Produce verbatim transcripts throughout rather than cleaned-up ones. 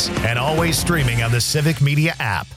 News, and always streaming on the Civic Media app.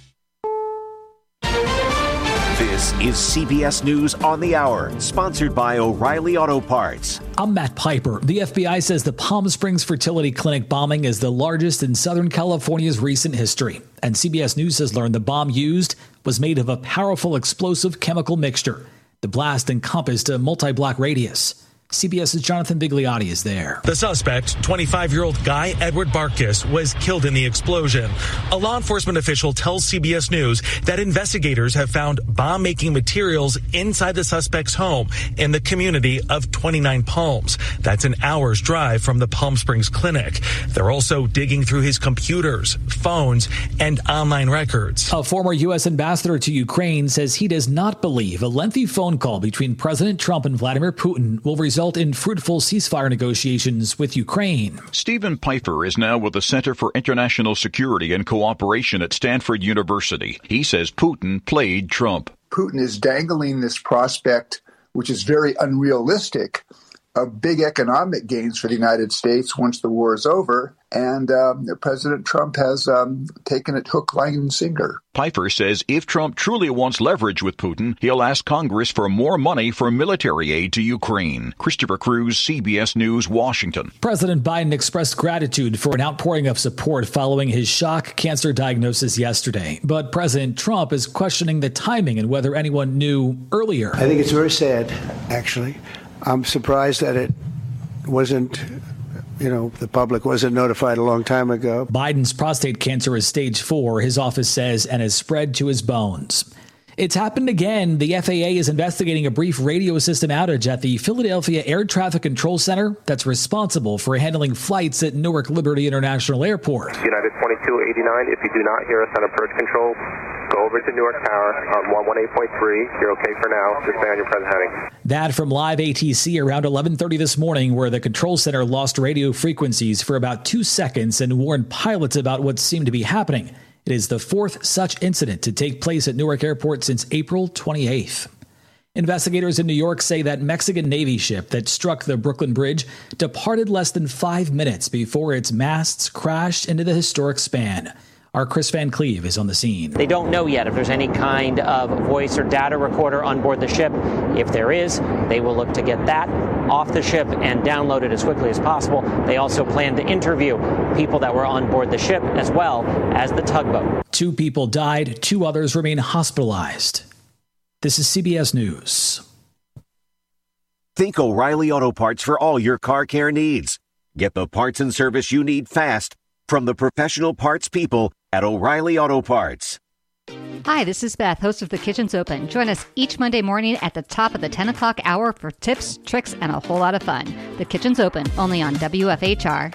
This is C B S News on the Hour, sponsored by O'Reilly Auto Parts. I'm Matt Piper. The F B I says the Palm Springs fertility clinic bombing is the largest in Southern California's recent history. And C B S News has learned the bomb used was made of a powerful explosive chemical mixture. The blast encompassed a multi-block radius. CBS's Jonathan Bigliotti is there. The suspect, twenty-five-year-old Guy Edward Barkis, was killed in the explosion. A law enforcement official tells C B S News that investigators have found bomb-making materials inside the suspect's home in the community of twenty-nine Palms. That's an hour's drive from the Palm Springs clinic. They're also digging through his computers, phones, and online records. A former U S ambassador to Ukraine says he does not believe a lengthy phone call between President Trump and Vladimir Putin will result in fruitful ceasefire negotiations with Ukraine. Stephen Piper is now with the Center for International Security and Cooperation at Stanford University. He says Putin played Trump. Putin is dangling this prospect, which is very unrealistic, of big economic gains for the United States once the war is over. And um, President Trump has um, taken it hook, line, and sinker. Piper says if Trump truly wants leverage with Putin, he'll ask Congress for more money for military aid to Ukraine. Christopher Cruz, C B S News, Washington. President Biden expressed gratitude for an outpouring of support following his shock cancer diagnosis yesterday. But President Trump is questioning the timing and whether anyone knew earlier. I think it's very sad, actually. I'm surprised that it wasn't... You know, the public wasn't notified a long time ago. Biden's prostate cancer is stage four, his office says, and has spread to his bones. It's happened again. The F A A is investigating a brief radio system outage at the Philadelphia Air Traffic Control Center that's responsible for handling flights at Newark Liberty International Airport. United twenty-two eighty-nine, if you do not hear us on approach control, go over to Newark Tower on one eighteen point three. You're okay for now. Just stay on your present heading. That from live A T C around eleven thirty this morning, where the control center lost radio frequencies for about two seconds and warned pilots about what seemed to be happening. It is the fourth such incident to take place at Newark Airport since April twenty-eighth. Investigators in New York say that Mexican Navy ship that struck the Brooklyn Bridge departed less than five minutes before its masts crashed into the historic span. Our Chris Van Cleve is on the scene. They don't know yet if there's any kind of voice or data recorder on board the ship. If there is, they will look to get that off the ship and download it as quickly as possible. They also plan to interview people that were on board the ship as well as the tugboat. Two people died. Two others remain hospitalized. This is C B S News. Think O'Reilly Auto Parts for all your car care needs. Get the parts and service you need fast from the professional parts people at O'Reilly Auto Parts. Hi, this is Beth, host of The Kitchen's Open. Join us each Monday morning at the top of the ten o'clock hour for tips, tricks, and a whole lot of fun. The Kitchen's Open, only on W F H R.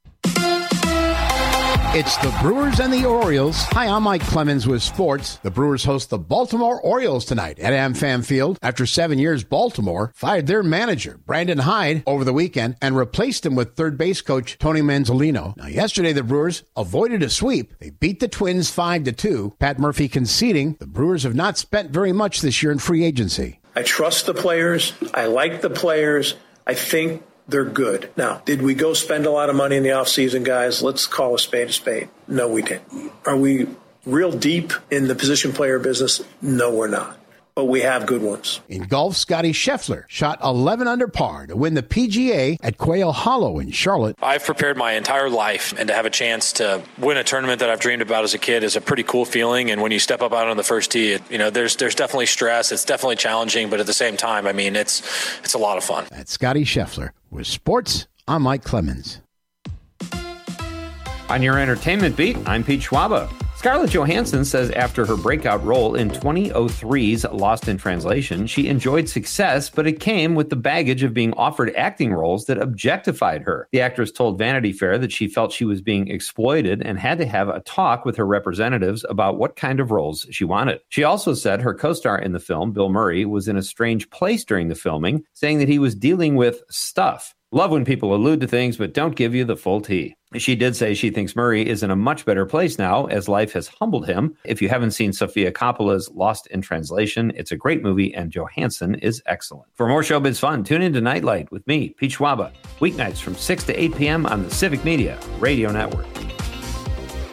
It's the Brewers and the Orioles. Hi, I'm Mike Clemens with sports. The Brewers host the Baltimore Orioles tonight at AmFam Field. After seven years, Baltimore fired their manager, Brandon Hyde, over the weekend and replaced him with third base coach Tony Manzolino. Now, yesterday, the Brewers avoided a sweep. They beat the Twins five to two. Pat Murphy conceding the Brewers have not spent very much this year in free agency. I trust the players. I like the players. I think they're good. Now, did we go spend a lot of money in the offseason, guys? Let's call a spade a spade. No, we didn't. Are we real deep in the position player business? No, we're not. But we have good ones. In golf, Scotty Scheffler shot eleven under par to win the P G A at Quail Hollow in Charlotte. I've prepared my entire life, and to have a chance to win a tournament that I've dreamed about as a kid is a pretty cool feeling. And when you step up out on the first tee, it, you know, there's there's definitely stress. It's definitely challenging, but at the same time, I mean, it's it's a lot of fun. That's Scotty Scheffler. With sports, I'm Mike Clemens. On your entertainment beat, I'm Pete Schwaba. Scarlett Johansson says after her breakout role in twenty oh three's Lost in Translation, she enjoyed success, but it came with the baggage of being offered acting roles that objectified her. The actress told Vanity Fair that she felt she was being exploited and had to have a talk with her representatives about what kind of roles she wanted. She also said her co-star in the film, Bill Murray, was in a strange place during the filming, saying that he was dealing with stuff. Love when people allude to things but don't give you the full tea. She did say she thinks Murray is in a much better place now as life has humbled him. If you haven't seen Sofia Coppola's Lost in Translation, it's a great movie and Johansson is excellent. For more showbiz fun, tune into Nightlight with me, Pete Schwaba, weeknights from six to eight p.m. on the Civic Media Radio Network.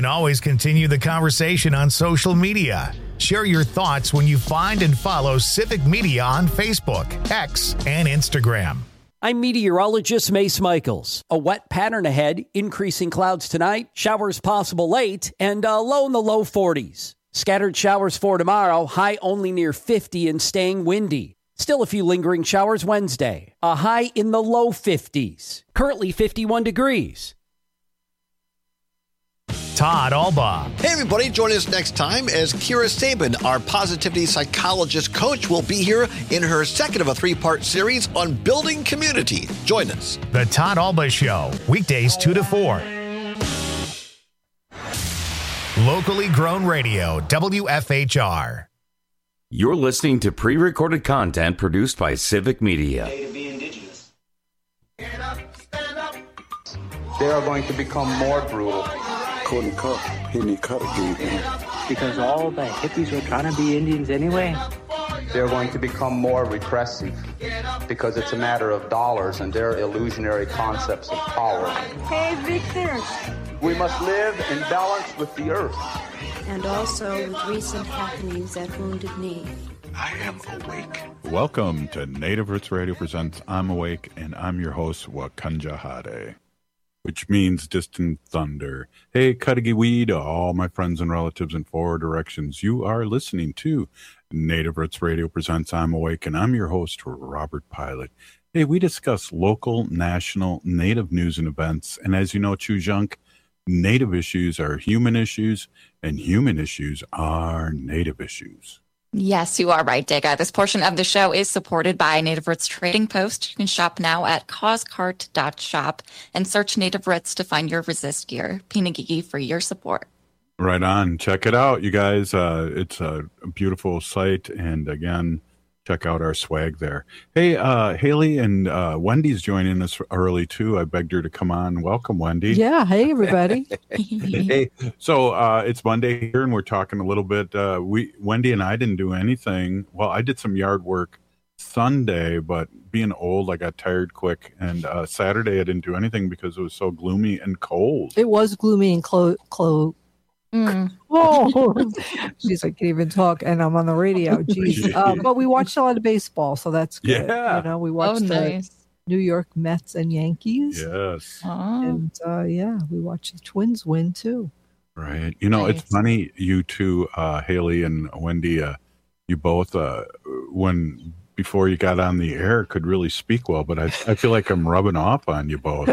always continue the conversation on social media. Share your thoughts when you find and follow Civic Media on Facebook, X, and Instagram. I'm meteorologist Mace Michaels. A wet pattern ahead, increasing clouds tonight, showers possible late, and a low in the low forties. Scattered showers for tomorrow, high only near fifty and staying windy. Still a few lingering showers Wednesday, a high in the low fifties. Currently fifty-one degrees. Todd Alba. Hey, everybody. Join us next time as Kira Sabin, our positivity psychologist coach, will be here in her second of a three-part series on building community. Join us. The Todd Alba Show, weekdays two to four. Locally grown radio, W F H R. You're listening to pre-recorded content produced by Civic Media. They are going to become more brutal. Couldn't cut. He didn't cut again. Because all the hippies were trying to be Indians anyway. They're going to become more repressive because it's a matter of dollars and their illusionary concepts of power. Hey, Victor. We must live in balance with the earth. And also with recent happenings at Wounded Knee. I am awake. Welcome to Native Roots Radio Presents I'm Awake, and I'm your host, Wakanja Hade, which means distant thunder. Hey, Cudagy to all my friends and relatives in four directions. You are listening to Native Roots Radio Presents I'm Awake, and I'm your host, Robert Pilot. Hey, we discuss local, national, Native news and events, and as you know, Chujunk, Native issues are human issues, and human issues are Native issues. Yes, you are right, Digga. This portion of the show is supported by Native Roots Trading Post. You can shop now at causecart dot shop and search Native Roots to find your resist gear. Pinagigi for your support. Right on. Check it out, you guys. Uh, it's a beautiful site, and again, check out our swag there. Hey, uh, Haley and uh, Wendy's joining us early, too. I begged her to come on. Welcome, Wendy. Yeah. Hey, everybody. Hey, so uh, it's Monday here, and we're talking a little bit. Uh, we Wendy and I didn't do anything. Well, I did some yard work Sunday, but being old, I got tired quick. And uh, Saturday, I didn't do anything because it was so gloomy and cold. It was gloomy and clo- clo- Mm. Oh, jeez, I can't even talk, and I'm on the radio. Jeez, uh, but we watched a lot of baseball, so that's good. Yeah, you know, we watched oh, nice. the New York Mets and Yankees. Yes, oh. and uh, yeah, we watched the Twins win too. Right. You know, nice. It's funny. You two, uh, Haley and Wendy, uh, you both, uh, when before you got on the air, could really speak well, but I, I feel like I'm rubbing off on you both.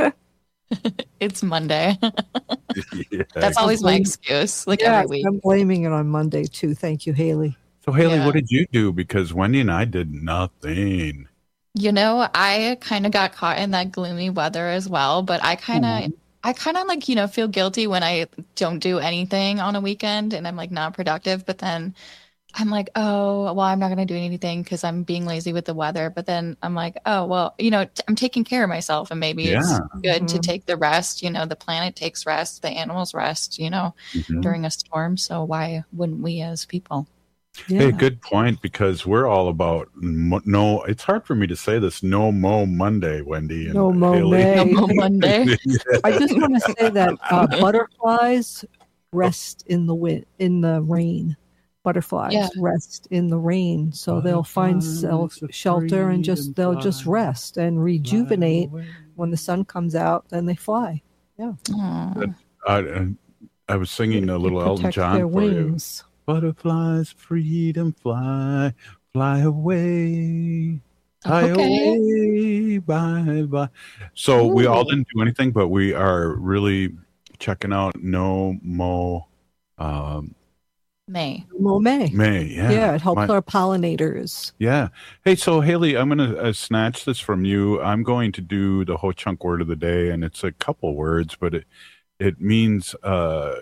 It's Monday. Yeah. That's always my excuse. Like yeah, every week. I'm blaming it on Monday too. Thank you, Haley. So Haley, Yeah. what did you do? Because Wendy and I did nothing. You know, I kind of got caught in that gloomy weather as well, but I kind of, Mhm. I kind of like, you know, feel guilty when I don't do anything on a weekend and I'm like not productive, but then I'm like, oh, well, I'm not going to do anything because I'm being lazy with the weather. But then I'm like, oh, well, you know, t- I'm taking care of myself and maybe it's Yeah. good to Mhm. take the rest. You know, the planet takes rest, the animals rest, you know, Mhm. during a storm. So why wouldn't we as people? Yeah. Hey, good point, because we're all about mo- no, it's hard for me to say this, no mo Monday, Wendy. And No mo Haley. May. No mo Monday. Yeah. I just want to say that uh, butterflies rest in the wind, in the rain. Butterflies Yeah. rest in the rain, so they'll find self shelter and just they'll just rest and rejuvenate when the sun comes out. Then they fly. Yeah, Aw. I, I was singing a little Elton protect John their for you. wings. Butterflies, freedom, fly, fly away, fly Okay. away, bye, bye. So we all Ooh. didn't do anything, but we are really checking out No Mo um, May. Well, May. May. Yeah, Yeah, it helps My- our pollinators. Yeah. Hey, so Haley, I'm going to uh, snatch this from you. I'm going to do the Ho Chunk word of the day, and it's a couple words, but it it means uh,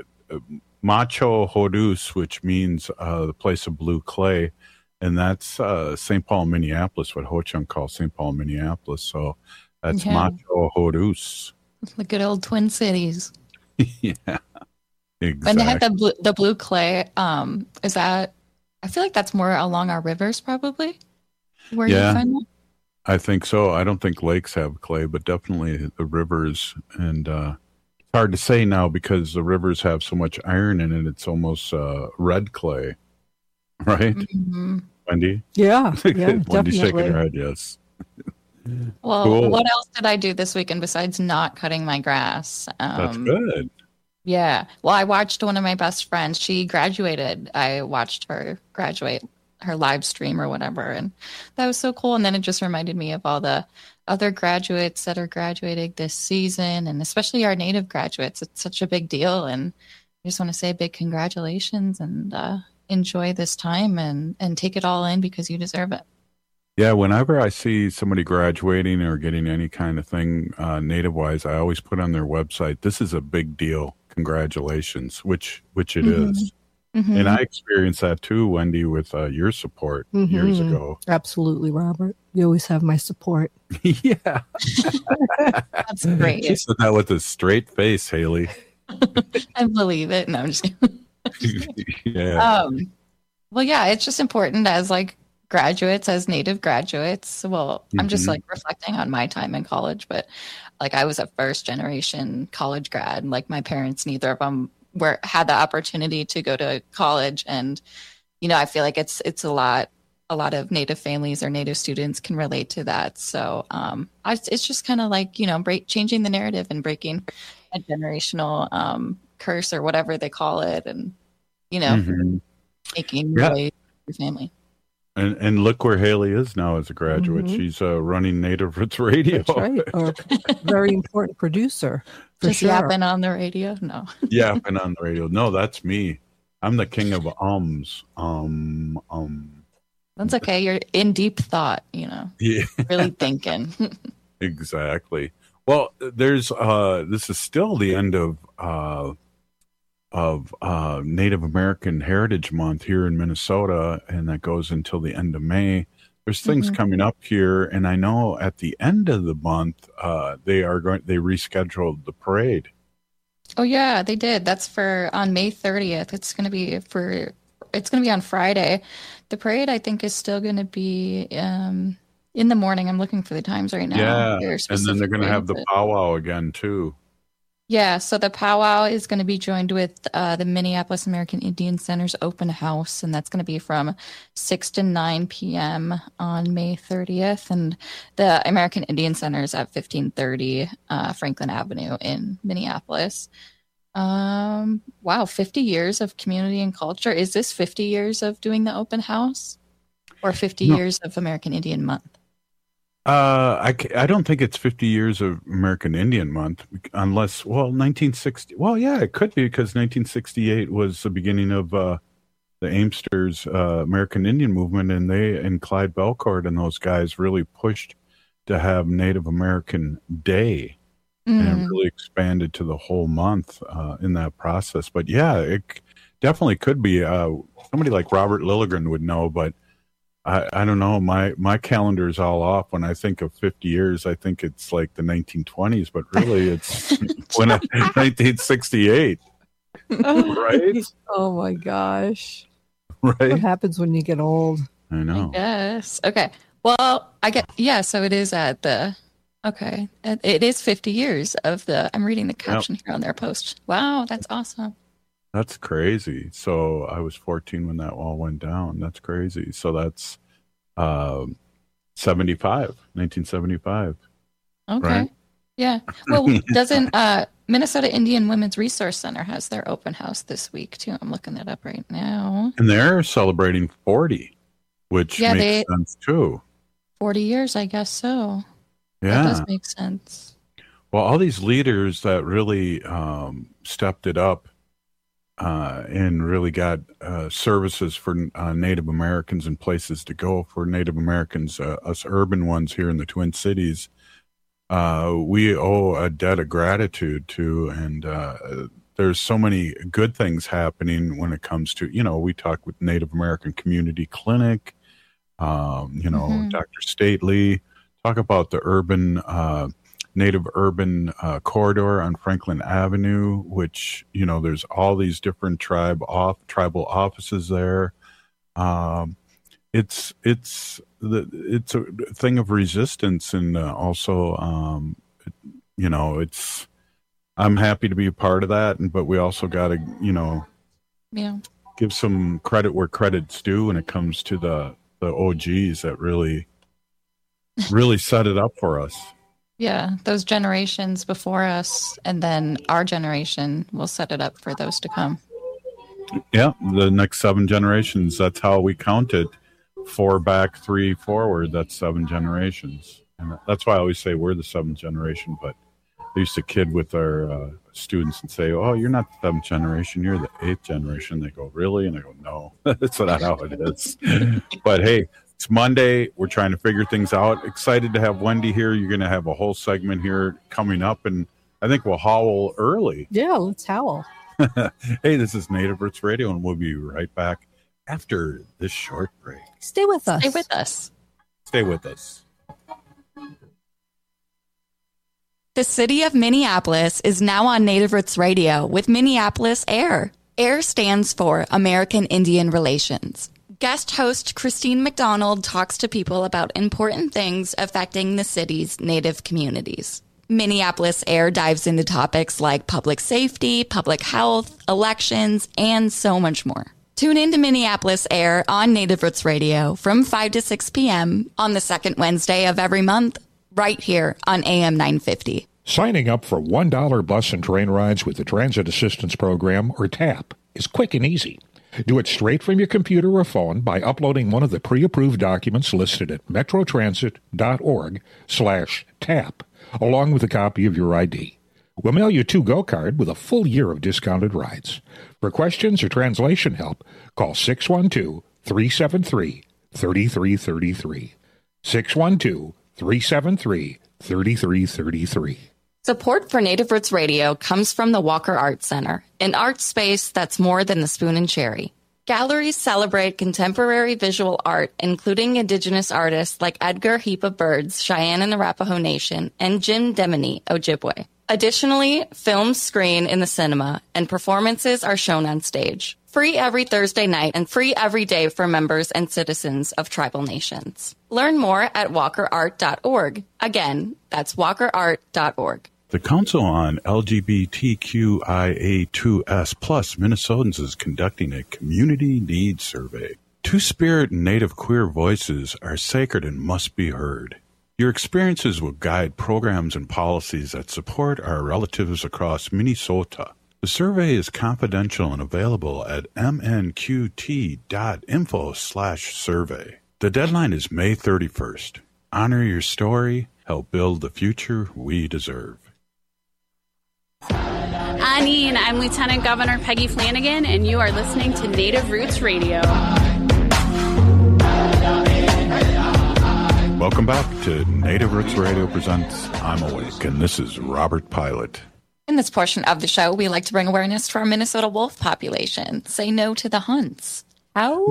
Macho Hodus, which means uh, the place of blue clay, and that's uh, Saint Paul, Minneapolis, what Ho Chunk calls Saint Paul, Minneapolis. So that's Yeah. Macho Hodus. The good old Twin Cities. Yeah. Exactly. And they had the blue, the blue clay. Um, is that? I feel like that's more along our rivers, probably. Where Yeah. you find that? I think so. I don't think lakes have clay, but definitely the rivers. And uh, hard to say now because the rivers have so much iron in it. It's almost uh, red clay, right? Mm-hmm. Wendy? Yeah, yeah, Wendy's shaking definitely. her head, yes. Well, Cool. what else did I do this weekend besides not cutting my grass? Um, That's good. Yeah. Well, I watched one of my best friends. She graduated. I watched her graduate, her live stream or whatever. And that was so cool. And then it just reminded me of all the other graduates that are graduating this season, and especially our native graduates. It's such a big deal. And I just want to say a big congratulations and uh, enjoy this time and, and take it all in because you deserve it. Yeah, whenever I see somebody graduating or getting any kind of thing uh, native-wise, I always put on their website, this is a big deal. Congratulations, which which it Mhm. is. Mhm. And I experienced that too, Wendy, with uh, your support years Mhm. ago. Absolutely, Robert. You always have my support. Yeah. That's great. She said that with a straight face, Haley. I believe it. No, I'm just Yeah. Um, well, yeah, it's just important as like graduates, as native graduates. Well, I'm just Mhm. like reflecting on my time in college, but like I was a first generation college grad. Like my parents, neither of them were had the opportunity to go to college, and you know, I feel like it's it's a lot. A lot of native families or native students can relate to that. So um, I, it's just kind of like you know, break changing the narrative and breaking a generational um, curse or whatever they call it, and you know, Mhm. making Yeah. way for your family. And and look where Haley is now as a graduate. Mhm. She's uh, running Native Roots Radio. That's right. Or very important producer. For Just sure. yapping on the radio. No. Yeah, and on the radio. No, that's me. I'm the king of ums. Um, um. That's okay. You're in deep thought, you know, Yeah, really thinking. exactly. Well, there's uh, this is still the end of uh, of uh, Native American Heritage Month here in Minnesota, and that goes until the end of May. There's things Mhm. coming up here, and I know at the end of the month uh, they are going. They rescheduled the parade. Oh yeah, they did. That's for on May thirtieth. It's going to be for it's going to be on Friday. The parade I think is still going to be um in the morning. I'm looking for the times right now. Yeah, They're and then they're going to specifically have the to- powwow again too. Yeah, so the powwow is going to be joined with uh, the Minneapolis American Indian Center's open house, and that's going to be from six to nine p.m. on May thirtieth. And the American Indian Center is at fifteen thirty uh, Franklin Avenue in Minneapolis. Um, wow, fifty years of community and culture. Is this fifty years of doing the open house or fifty No. years of American Indian Month? Uh, I, ca- I don't think it's fifty years of American Indian Month unless, well, nineteen sixty. Well, yeah, it could be because nineteen sixty-eight was the beginning of uh, the Aimsters uh, American Indian movement, and they and Clyde Belcourt and those guys really pushed to have Native American Day, and Mm. it really expanded to the whole month uh, in that process. But yeah, it c- definitely could be. Uh, somebody like Robert Lilligren would know, but I, I don't know. My my calendar is all off. When I think of fifty years, I think it's like the nineteen twenties, but really it's when I, nineteen sixty-eight, right? Oh my gosh. What Right? happens when you get old? I know. Yes. Okay. Well, I get, yeah, so it is at the, okay. It, it is fifty years of the, I'm reading the caption here on their post. Wow, that's awesome. That's crazy. So I was fourteen when that all went down. That's crazy. So that's um, seventy-five, nineteen seventy-five. Okay. Right. Yeah. Well, doesn't uh, Minnesota Indian Women's Resource Center has their open house this week too? I'm looking it up right now. And they're celebrating forty, which Yeah, makes they- sense too. forty years, I guess so. Yeah. That does make sense. Well, all these leaders that really um, stepped it up uh, and really got uh, services for uh, Native Americans and places to go for Native Americans, uh, us urban ones here in the Twin Cities, uh, we owe a debt of gratitude to. And uh, there's so many good things happening when it comes to, you know, we talk with Native American Community Clinic, um, you know, Mhm. Doctor Stately, talk about the urban uh, Native urban uh, corridor on Franklin Avenue, which, you know, there's all these different tribe off tribal offices there. Um, it's it's the it's a thing of resistance, and uh, also, um, you know, it's I'm happy to be a part of that, and but we also got to, you know, Yeah. give some credit where credit's due when it comes to the the O Gs that really, really set it up for us. Yeah, those generations before us, and then our generation will set it up for those to come. Yeah, the next seven generations. That's how we count it. Four back, three forward. That's seven generations, and that's why I always say we're the seventh generation. But I used to kid with our uh, students and say, "Oh, you're not the seventh generation. You're the eighth generation." They go, "Really?" And I go, "No, that's not how it is." But hey, it's Monday. We're trying to figure things out. Excited to have Wendy here. You're going to have a whole segment here coming up, and I think we'll howl early. Yeah, let's howl. Hey, this is Native Roots Radio, and we'll be right back after this short break. Stay with us. Stay with us. Stay with us. The city of Minneapolis is now on Native Roots Radio with Minneapolis Air. AIR stands for American Indian Relations. Guest host Christine McDonald talks to people about important things affecting the city's Native communities. Minneapolis Air dives into topics like public safety, public health, elections, and so much more. Tune in to Minneapolis Air on Native Roots Radio from five to six p.m. on the second Wednesday of every month, right here on A M nine fifty. Signing up for one dollar bus and train rides with the Transit Assistance Program, or TAP, is quick and easy. Do it straight from your computer or phone by uploading one of the pre-approved documents listed at metrotransit.org slash TAP, along with a copy of your I D. We'll mail you a to-go card with a full year of discounted rides. For questions or translation help, call six one two, three seven three, three three three three. six one two, three seven three, three three three three. Support for Native Roots Radio comes from the Walker Art Center, an art space that's more than the spoon and cherry. Galleries celebrate contemporary visual art, including Indigenous artists like Edgar Heap of Birds, Cheyenne and Arapaho Nation, and Jim Demini, Ojibwe. Additionally, films screen in the cinema, and performances are shown on stage. Free every Thursday night and free every day for members and citizens of tribal nations. Learn more at walker art dot org. Again, that's walker art dot org. The Council on L G B T Q I A two S plus Minnesotans is conducting a community needs survey. Two-spirit and Native queer voices are sacred and must be heard. Your experiences will guide programs and policies that support our relatives across Minnesota. The survey is confidential and available at m n q t dot info slash survey. The deadline is May thirty-first. Honor your story. Help build the future we deserve. Annie, I'm Lieutenant Governor Peggy Flanagan, and you are listening to Native Roots Radio. Welcome back to Native Roots Radio presents I'm Awake, and this is Robert Pilot. In this portion of the show, we like to bring awareness to our Minnesota wolf population. Say no to the hunts. How?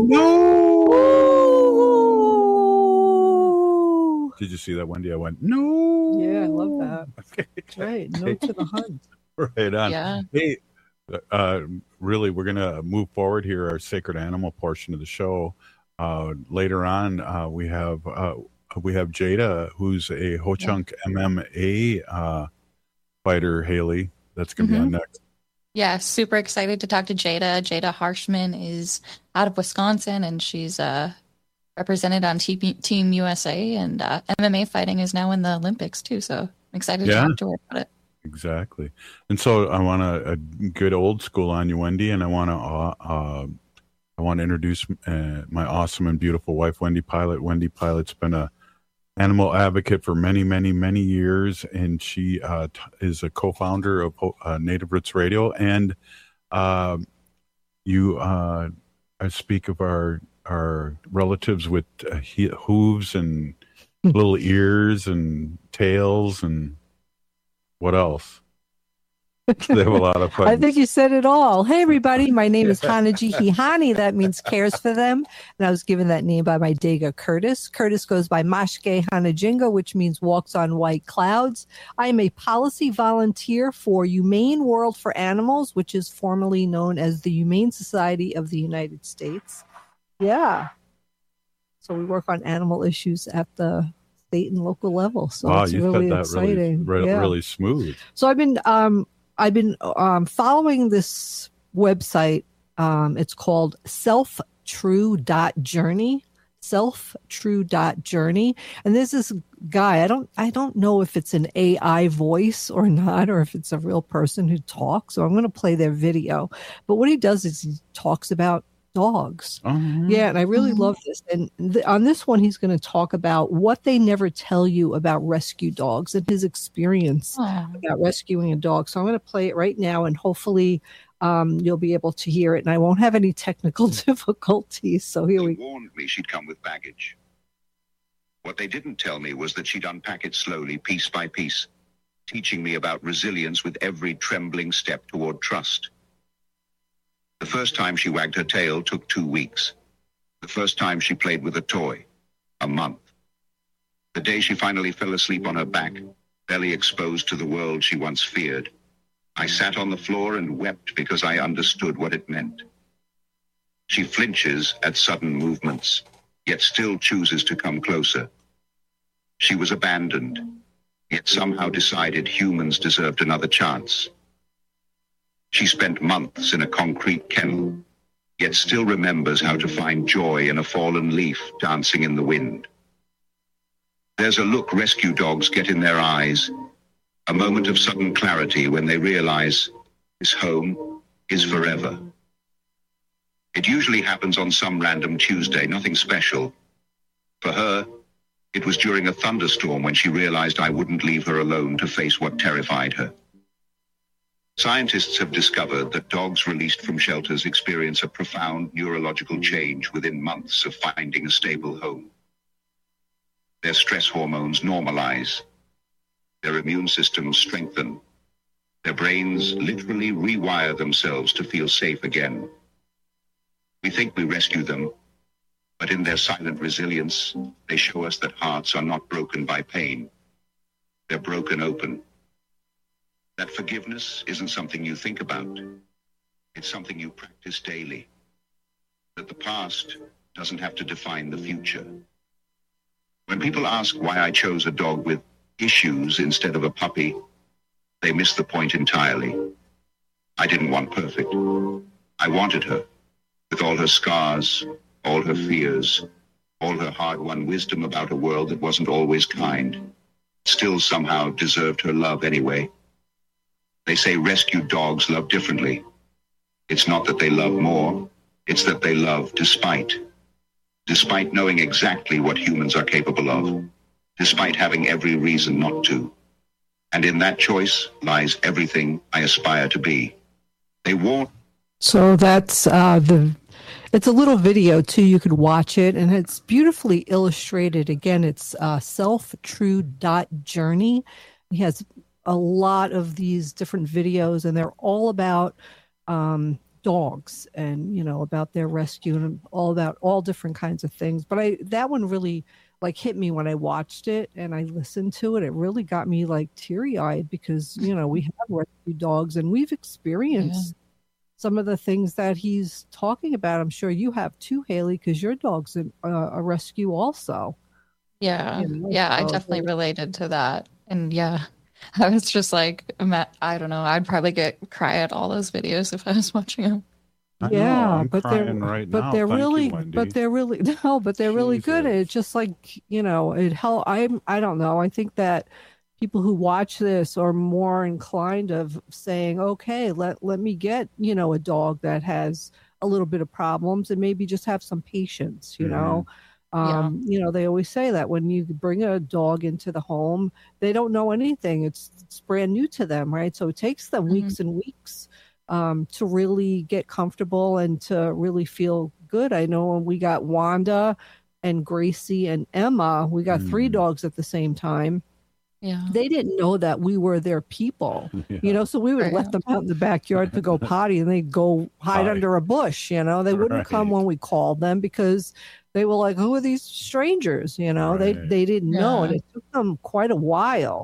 No! Did you see that, Wendy? I went, no! Yeah, I love that. Okay. Right, no to the hunt. Right on. Yeah. Hey, uh, really, we're going to move forward here, our sacred animal portion of the show. Uh, later on, uh, we have uh, we have Jada, who's a Ho-Chunk M M A uh, fighter, Haley. That's going to Mm-hmm. be on next. Yeah, super excited to talk to Jada. Jada Harshman is out of Wisconsin, and she's uh, represented on T- Team U S A, and uh, M M A fighting is now in the Olympics, too. So I'm excited Yeah. to talk to her about it. Exactly. And so I want a, a good old school on you, Wendy, and I want to uh, uh, I want to introduce uh, my awesome and beautiful wife, Wendy Pilot. Wendy Pilot's been a animal advocate for many, many, many years, and she uh, t- is a co-founder of uh, Native Roots Radio. And uh, you, uh, I speak of our our relatives with uh, he- hooves and little ears and tails and what else? They have a lot of fun. I think you said it all. Hey, everybody. My name is Hanaji Hihani. That means cares for them. And I was given that name by my Dega Curtis. Curtis goes by Mashke Hanajinga, which means walks on white clouds. I am a policy volunteer for Humane World for Animals, which is formerly known as the Humane Society of the United States. Yeah. So we work on animal issues at the state and local level. So wow, it's you really said that exciting. really, really, yeah. really smooth. So I've been, um, I've been um, following this website. Um, it's called self true dot journey. self true dot journey. And there's this guy, I don't I don't know if it's an A I voice or not, or if it's a real person who talks. So I'm going to play their video. But what he does is he talks about dogs. Uh-huh. Yeah, and I really love this. And th- on this one, he's going to talk about what they never tell you about rescue dogs and his experience Aww. about rescuing a dog. So I'm going to play it right now, and hopefully um, you'll be able to hear it. And I won't have any technical difficulties. So here we go. They warned me she'd come with baggage. What they didn't tell me was that she'd unpack it slowly, piece by piece, teaching me about resilience with every trembling step toward trust. The first time she wagged her tail took two weeks. The first time she played with a toy, a month. The day she finally fell asleep on her back, belly exposed to the world she once feared, I sat on the floor and wept because I understood what it meant. She flinches at sudden movements, yet still chooses to come closer. She was abandoned, yet somehow decided humans deserved another chance. She spent months in a concrete kennel, yet still remembers how to find joy in a fallen leaf dancing in the wind. There's a look rescue dogs get in their eyes, a moment of sudden clarity when they realize this home is forever. It usually happens on some random Tuesday, nothing special. For her, it was during a thunderstorm when she realized I wouldn't leave her alone to face what terrified her. Scientists have discovered that dogs released from shelters experience a profound neurological change within months of finding a stable home. Their stress hormones normalize. Their immune systems strengthen. Their brains literally rewire themselves to feel safe again. We think we rescue them, but in their silent resilience, they show us that hearts are not broken by pain. They're broken open. That forgiveness isn't something you think about. It's something you practice daily. That the past doesn't have to define the future. When people ask why I chose a dog with issues instead of a puppy, they miss the point entirely. I didn't want perfect. I wanted her, with all her scars, all her fears, all her hard-won wisdom about a world that wasn't always kind, still somehow deserved her love anyway. They say rescued dogs love differently. It's not that they love more, it's that they love despite. Despite knowing exactly what humans are capable of, despite having every reason not to. And in that choice lies everything I aspire to be. They warn. So that's uh, the. It's a little video too. You could watch it, and it's beautifully illustrated. Again, it's uh, self true dot journey. He has a lot of these different videos, and they're all about um, dogs, and you know about their rescue, and all about all different kinds of things. But I that one really like hit me when I watched it and I listened to it. It really got me like teary eyed because you know we have rescue dogs and we've experienced. Yeah. Some of the things that he's talking about. I'm sure you have too, Haley, because your dog's a, a rescue also. Yeah. You know, yeah. so I definitely related to that. And yeah, I was just like, I don't know. I'd probably get cry at all those videos if I was watching them. I yeah, know, I'm but they're right but now. they're Thank really you, Wendy. but they're really no, but they're really good. It's just like, you know, it help I'm I don't know. I think that people who watch this are more inclined of saying, okay, let, let me get, you know, a dog that has a little bit of problems and maybe just have some patience, you mm-hmm. know. Um, yeah. You know, they always say that when you bring a dog into the home, they don't know anything. It's, it's brand new to them, right? So it takes them mm-hmm. weeks and weeks um, to really get comfortable and to really feel good. I know when we got Wanda and Gracie and Emma, we got mm-hmm. three dogs at the same time. Yeah. They didn't know that we were their people, yeah. you know, so we would right. let them out in the backyard to go potty and they'd go hide Potty. under a bush, you know, they wouldn't right. come when we called them because they were like, who are these strangers? You know, right. they, they didn't yeah. know. And it took them quite a while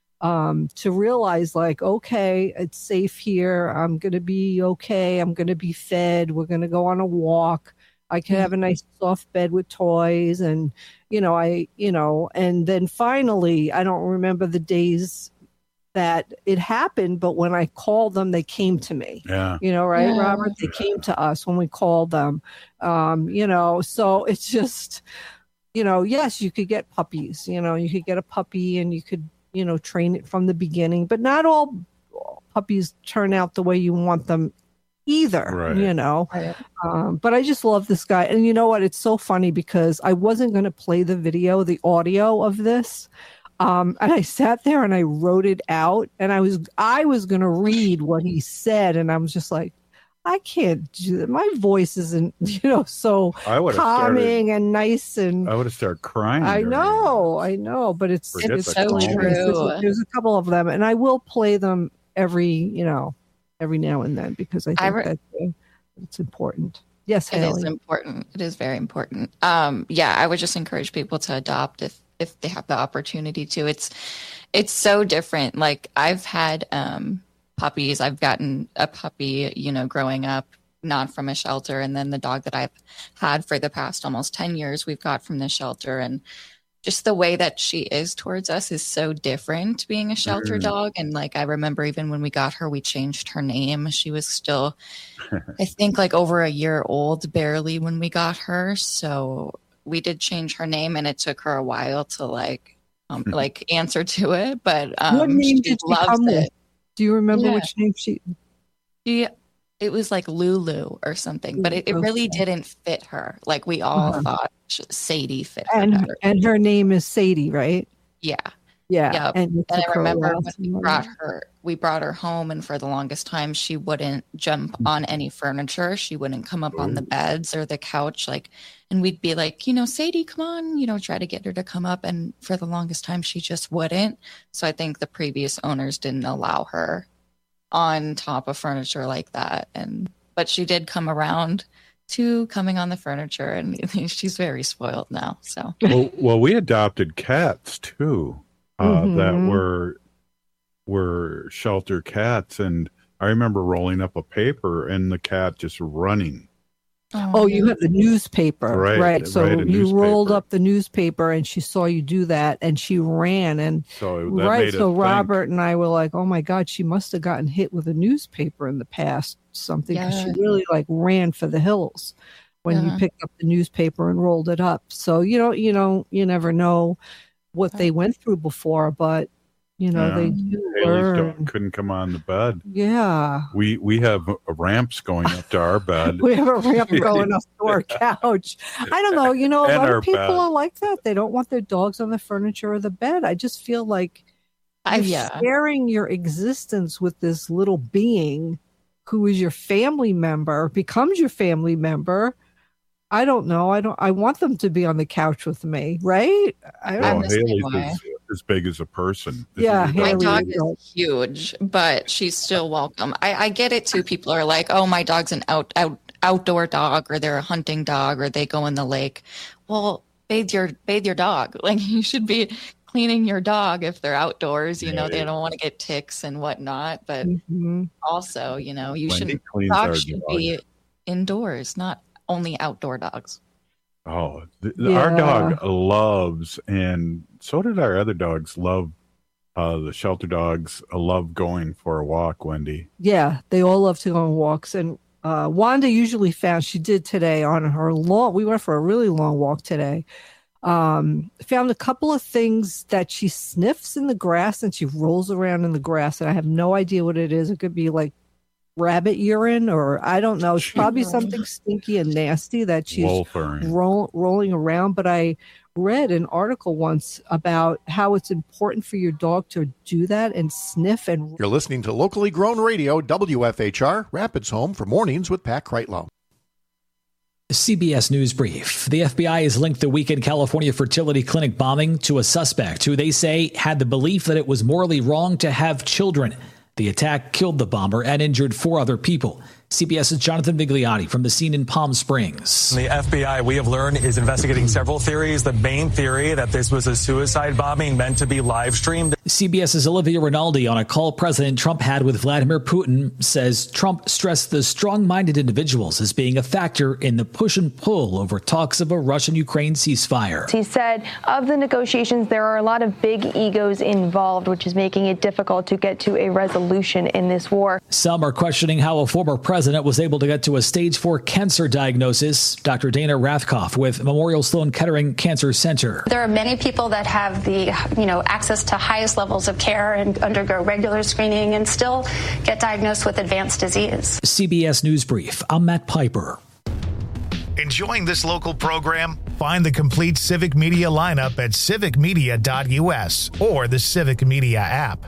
um, to realize like, okay, it's safe here. I'm going to be okay. I'm going to be fed. We're going to go on a walk. I can have a nice soft bed with toys and, you know, I, you know, and then finally, I don't remember the days that it happened, but when I called them, they came to me. Yeah. You know, right, Yeah. Robert? They came to us when we called them. Um, you know, so it's just, you know, yes, you could get puppies. You know, you could get a puppy and you could, you know, train it from the beginning, but not all puppies turn out the way you want them either, Right. you know. Right. Um, but I just love this guy. And you know what? It's so funny because I wasn't going to play the video, the audio of this. Um, and I sat there and I wrote it out, and I was I was going to read what he said, and I was just like, I can't do that. My voice isn't, you know, so I would've calming started- and nice, and I would have started crying. I during know, I know, but it's Forget it's the so phone. true. There's, there's a couple of them, and I will play them every, you know, every now and then because I think I re- that uh, it's important. Yes, It is Haley. important. It is very important. Um, yeah, I would just encourage people to adopt if if they have the opportunity to. It's it's so different. Like I've had um, puppies. I've gotten a puppy, you know, growing up, not from a shelter, and then the dog that I've had for the past almost ten years, we've got from the shelter, and just the way that she is towards us is so different being a shelter Mm. dog. And like, I remember even when we got her, we changed her name. She was still, I think like over a year old, barely when we got her. So we did change her name, and it took her a while to like, um, like answer to it. But um, What name she did she loves come it. with? Do you remember Yeah. which name she? She, it was like Lulu or something, but it, it really Okay. didn't fit her. Like we all Uh-huh. thought sh- Sadie fit her And better. and her name is Sadie, right? Yeah. Yeah. Yep. And, it And took I her a remember while when to we learn. brought her, we brought her home, and for the longest time, she wouldn't jump on any furniture. She wouldn't come up on the beds or the couch. Like, and we'd be like, you know, Sadie, come on, you know, try to get her to come up. And for the longest time, she just wouldn't. So I think the previous owners didn't allow her on top of furniture like that. And, but she did come around to coming on the furniture, and she's very spoiled now. So, well, well, we adopted cats too, uh, that Mhm. were were shelter cats, and I remember rolling up a paper and the cat just running. Oh, you have the newspaper, Right, right? So right, a you rolled newspaper. up the newspaper, and she saw you do that, and she ran. And So that right, made so us think. Robert and I were like, "Oh my God, she must have gotten hit with a newspaper in the past, something." Because Yeah. she really like ran for the hills when Yeah. you picked up the newspaper and rolled it up. So you know, you know, you never know what they went through before, but you know, Yeah. they do Haley's learn. dog couldn't come on the bed. Yeah. We we have uh, ramps going up to our bed. We have a ramp going up to our couch. I don't know. You know, a And lot our of people bed. are like that. They don't want their dogs on the furniture or the bed. I just feel like I- you're yeah. sharing your existence with this little being who is your family member, becomes your family member. I don't know. I don't. I want them to be on the couch with me, right? I Well, don't. Haley's way. is as big as a person. This Yeah, is your My Haley dog. dog is like- is huge, but she's still welcome. I, I get it too. People are like, "Oh, my dog's an out, out outdoor dog, or they're a hunting dog, or they go in the lake." Well, bathe your bathe your dog. Like you should be cleaning your dog if they're outdoors. You know, they Right. don't want to get ticks and whatnot. But Mhm. also, you know, you Wendy should cleans our dogs should dog. be indoors, not only outdoor dogs. Oh, th- th- our Yeah. dog loves, and so did our other dogs, love uh, the shelter dogs, uh, love going for a walk, Wendy. Yeah, they all love to go on walks. And uh, Wanda usually found, she did today on her long, we went for a really long walk today. Um, found a couple of things that she sniffs in the grass and she rolls around in the grass. And I have no idea what it is. It could be like rabbit urine, or I don't know. It's probably something stinky and nasty that she's Wolf urine. roll, rolling around. But I read an article once about how it's important for your dog to do that and sniff and You're listening to locally grown radio, W F H R, Rapids Home for Mornings with Pat Kreitlow. C B S News Brief. The F B I has linked the weekend California fertility clinic bombing to a suspect who they say had the belief that it was morally wrong to have children. The attack killed the bomber and injured four other people. CBS's Jonathan Vigliotti from the scene in Palm Springs. The F B I, we have learned, is investigating several theories. The main theory that this was a suicide bombing meant to be live streamed. CBS's Olivia Rinaldi on a call President Trump had with Vladimir Putin says Trump stressed the strong-minded individuals as being a factor in the push and pull over talks of a Russian-Ukraine ceasefire. He said of the negotiations, there are a lot of big egos involved, which is making it difficult to get to a resolution in this war. Some are questioning how a former president was able to get to a stage four cancer diagnosis. Doctor Dana Rathkoff with Memorial Sloan Kettering Cancer Center. There are many people that have the, you know, access to highest levels of care and undergo regular screening and still get diagnosed with advanced disease. C B S News Brief. I'm Matt Piper. Enjoying this local program? Find the complete Civic Media lineup at civic media dot u s or the Civic Media app.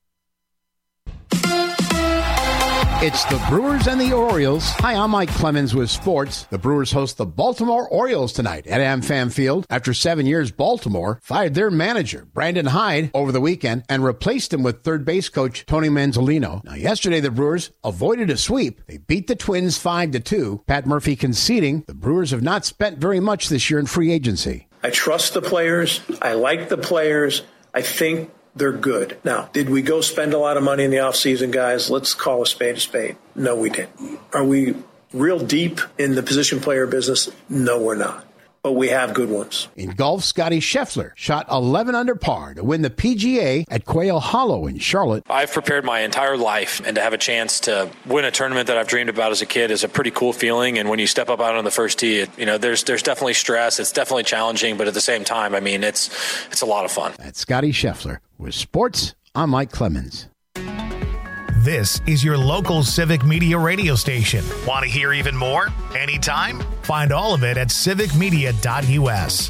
It's the Brewers and the Orioles. Hi, I'm Mike Clemens with sports. The Brewers host the Baltimore Orioles tonight at AmFam Field. After seven years, Baltimore fired their manager, Brandon Hyde, over the weekend and replaced him with third base coach Tony Manzolino. Now, yesterday, the Brewers avoided a sweep. They beat the Twins five to two. Pat Murphy conceding the Brewers have not spent very much this year in free agency. I trust the players. I like the players. I think they're good. Now, did we go spend a lot of money in the offseason, guys? Let's call a spade a spade. No, we didn't. Are we real deep in the position player business? No, we're not. But we have good ones. In golf, Scotty Scheffler shot eleven under par to win the P G A at Quail Hollow in Charlotte. I've prepared my entire life, and to have a chance to win a tournament that I've dreamed about as a kid is a pretty cool feeling. And when you step up out on the first tee, it, you know, there's there's definitely stress. It's definitely challenging, but at the same time, I mean, it's it's a lot of fun. That's Scotty Scheffler. With sports, I'm Mike Clemens. This is your local Civic Media radio station. Want to hear even more? Anytime? Find all of it at civic media dot u s.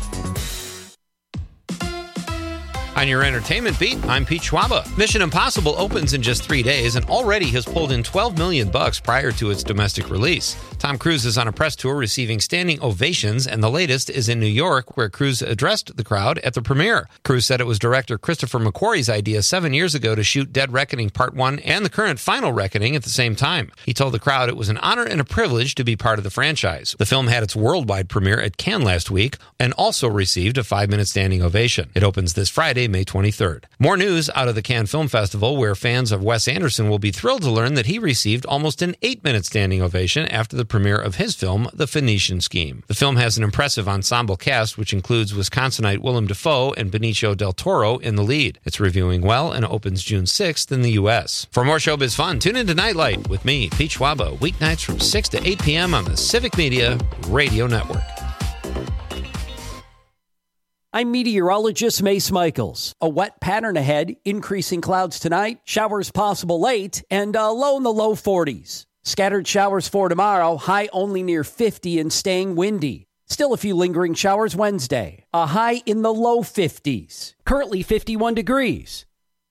On your entertainment beat, I'm Pete Schwaba. Mission Impossible opens in just three days and already has pulled in twelve million bucks prior to its domestic release. Tom Cruise is on a press tour receiving standing ovations, and the latest is in New York, where Cruise addressed the crowd at the premiere. Cruise said it was director Christopher McQuarrie's idea seven years ago to shoot Dead Reckoning Part one and the current Final Reckoning at the same time. He told the crowd it was an honor and a privilege to be part of the franchise. The film had its worldwide premiere at Cannes last week and also received a five-minute standing ovation. It opens this Friday, May twenty-third. More news out of the Cannes Film Festival, where fans of Wes Anderson will be thrilled to learn that he received almost an eight-minute standing ovation after the premiere of his film, The Phoenician Scheme. The film has an impressive ensemble cast, which includes Wisconsinite Willem Dafoe and Benicio del Toro in the lead. It's reviewing well and opens June sixth in the U S. For more showbiz fun, tune into Nightlight with me, Pete Schwaba, weeknights from six to eight p.m. on the Civic Media Radio Network. I'm meteorologist Mace Michaels. A wet pattern ahead, increasing clouds tonight, showers possible late, and a low in the low forties. Scattered showers for tomorrow, high only near fifty and staying windy. Still a few lingering showers Wednesday, a high in the low fifties. Currently fifty-one degrees.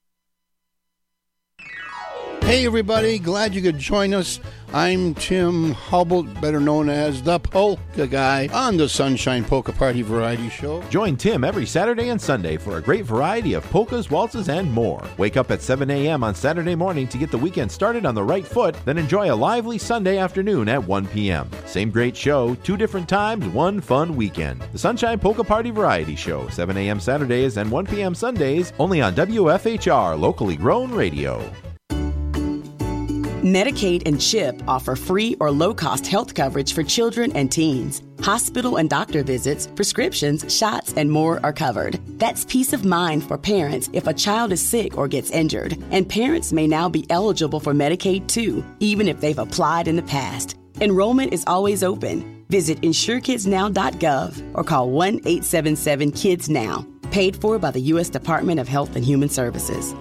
Hey everybody, glad you could join us. I'm Tim Hubble, better known as the Polka Guy, on the Sunshine Polka Party Variety Show. Join Tim every Saturday and Sunday for a great variety of polkas, waltzes, and more. Wake up at seven a.m. on Saturday morning to get the weekend started on the right foot, then enjoy a lively Sunday afternoon at one p.m. Same great show, two different times, one fun weekend. The Sunshine Polka Party Variety Show, seven a.m. Saturdays and one p.m. Sundays, only on W F H R, locally grown radio. Medicaid and CHIP offer free or low-cost health coverage for children and teens. Hospital and doctor visits, prescriptions, shots, and more are covered. That's peace of mind for parents if a child is sick or gets injured. And parents may now be eligible for Medicaid too, even if they've applied in the past. Enrollment is always open. Visit insure kids now dot gov or call one eight seven seven kids now. Paid for by the U S Department of Health and Human Services.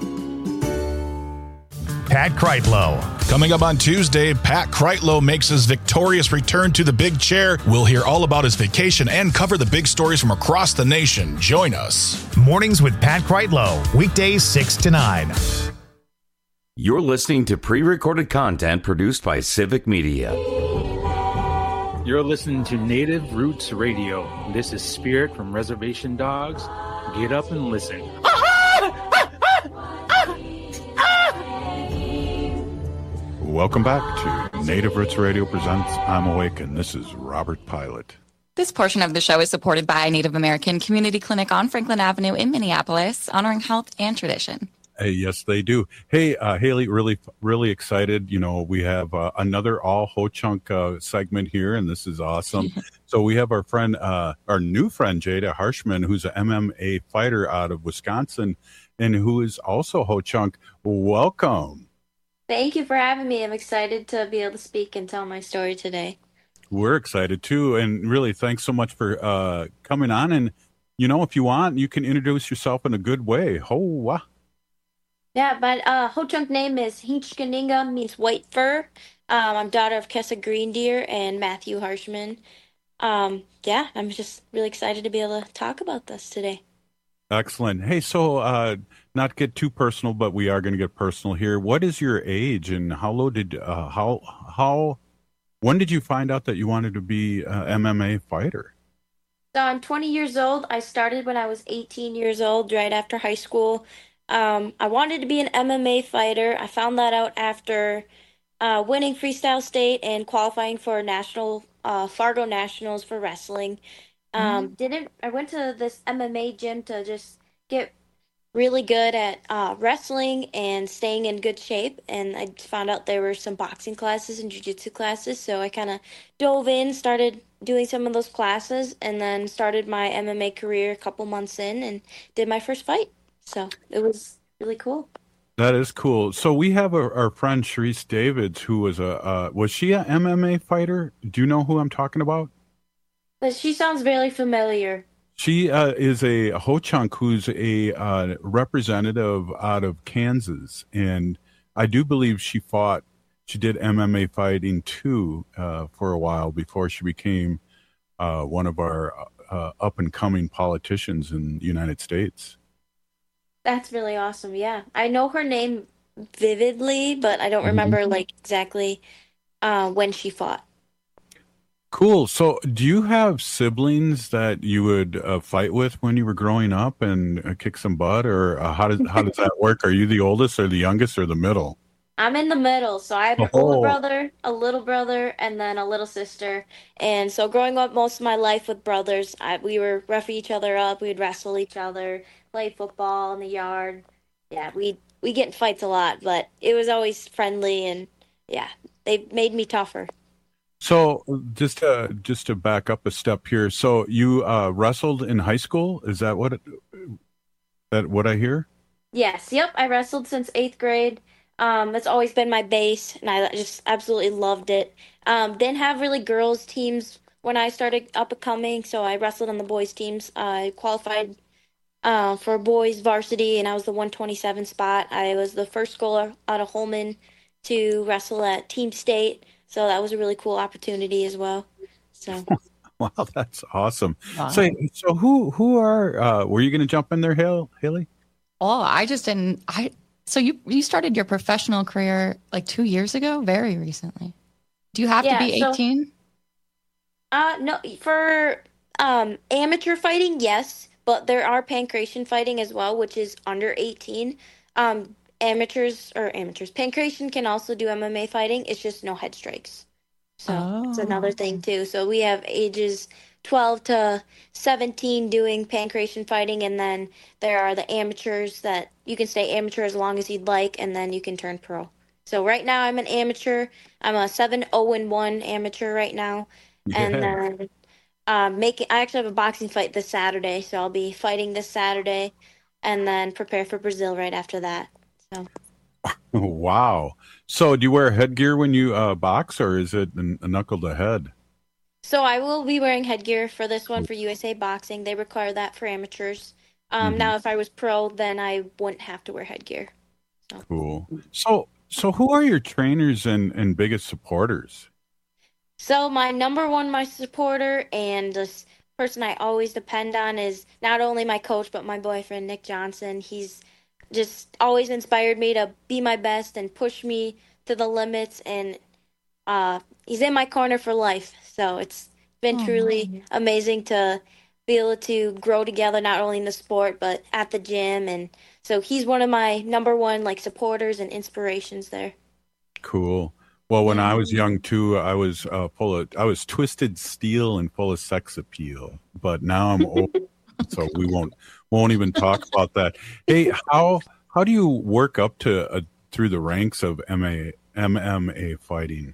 Pat Kreitlow. Coming up on Tuesday, Pat Kreitlow makes his victorious return to the big chair. We'll hear all about his vacation and cover the big stories from across the nation. Join us. Mornings with Pat Kreitlow, weekdays six to nine. You're listening to pre-recorded content produced by Civic Media. You're listening to Native Roots Radio. This is Spirit from Reservation Dogs. Get up and listen. Welcome back to Native Roots Radio presents I'm Awake, and this is Robert Pilot. This portion of the show is supported by Native American Community Clinic on Franklin Avenue in Minneapolis, honoring health and tradition. Hey, yes, they do. Hey, uh, Haley, really, really excited. You know, we have uh, another all Ho-Chunk uh, segment here, and this is awesome. So we have our friend, uh, our new friend, Jada Harshman, who's an M M A fighter out of Wisconsin, and who is also Ho-Chunk. Welcome. Thank you for having me. I'm excited to be able to speak and tell my story today. We're excited too, and really, thanks so much for uh, coming on. And you know, if you want, you can introduce yourself in a good way. Ho-wa. Yeah, but uh, Ho-Chunk name is Hinchkaninga, means white fur. Um, I'm daughter of Kessa Green Deer and Matthew Harshman. Um, yeah, I'm just really excited to be able to talk about this today. Excellent. Hey, so uh, not get too personal, but we are going to get personal here. What is your age, and how low did uh, how how when did you find out that you wanted to be an M M A fighter? So I'm twenty years old. I started when I was eighteen years old, right after high school. Um, I wanted to be an M M A fighter. I found that out after uh, winning Freestyle State and qualifying for national uh, Fargo Nationals for wrestling. Um, mm-hmm. Didn't I went to this M M A gym to just get really good at uh, wrestling and staying in good shape, and I found out there were some boxing classes and jiu-jitsu classes, so I kind of dove in, started doing some of those classes, and then started my M M A career a couple months in and did my first fight. So it was really cool. That is cool. So we have a, our friend Sharice Davids, who was a uh, was she a M M A fighter? Do you know who I'm talking about? But she sounds very familiar. She uh, is a Ho-Chunk who's a uh, representative out of Kansas, and I do believe she fought. She did M M A fighting too uh, for a while before she became uh, one of our uh, up and coming politicians in the United States. That's really awesome. Yeah, I know her name vividly, but I don't remember mm-hmm. like exactly uh, when she fought. Cool. So do you have siblings that you would uh, fight with when you were growing up and uh, kick some butt, or uh, how does how does that work? Are you the oldest or the youngest or the middle? I'm in the middle. So I have an Oh. older brother, a little brother, and then a little sister. And so growing up most of my life with brothers, I, we were roughing each other up. We'd wrestle each other, play football in the yard. Yeah, we we get in fights a lot, but it was always friendly, and yeah, they made me tougher. So just to, just to back up a step here, so you uh, wrestled in high school? Is that what it, that what I hear? Yes, yep. I wrestled since eighth grade. Um, that's always been my base, and I just absolutely loved it. Um, didn't have really girls teams when I started up and coming, so I wrestled on the boys teams. I qualified uh, for boys varsity, and I was the one twenty-seven spot. I was the first girl out of Holman to wrestle at team state. So that was a really cool opportunity as well. So, wow, that's awesome. Wow. So, so who who are uh, were you going to jump in there, Hale, Haley? Oh, I just didn't. I so you you started your professional career like two years ago, very recently. Do you have Yeah, to be so- eighteen? uh, no, for um, amateur fighting, yes, but there are pancration fighting as well, which is under eighteen. Um, amateurs or amateurs, pancration can also do M M A fighting. It's just no head strikes. So it's another thing too. So we have ages twelve to seventeen doing pancration fighting, and then there are the amateurs that you can stay amateur as long as you'd like, and then you can turn pro. So right now I'm an amateur. I'm a seven oh and one amateur right now, and Yeah. then um, making. I actually have a boxing fight this Saturday, so I'll be fighting this Saturday, and then prepare for Brazil right after that. So. Wow. So do you wear headgear when you uh, box, or is it a knuckle to head? So I will be wearing headgear for this one for U S A Boxing. They require that for amateurs. Um, Mhm. Now, if I was pro, then I wouldn't have to wear headgear. Cool. So so who are your trainers and, and biggest supporters? So my number one, my supporter, and this person I always depend on is not only my coach, but my boyfriend, Nick Johnson. He's just always inspired me to be my best and push me to the limits, and uh, he's in my corner for life. So it's been Oh, truly nice. amazing to be able to grow together, not only in the sport, but at the gym. And so he's one of my number one like supporters and inspirations there. Cool. Well, when I was young too, I was uh, full of I was twisted steel and full of sex appeal. But now I'm old, so we won't won't even talk about that. Hey, how how do you work up to uh, through the ranks of M M A fighting?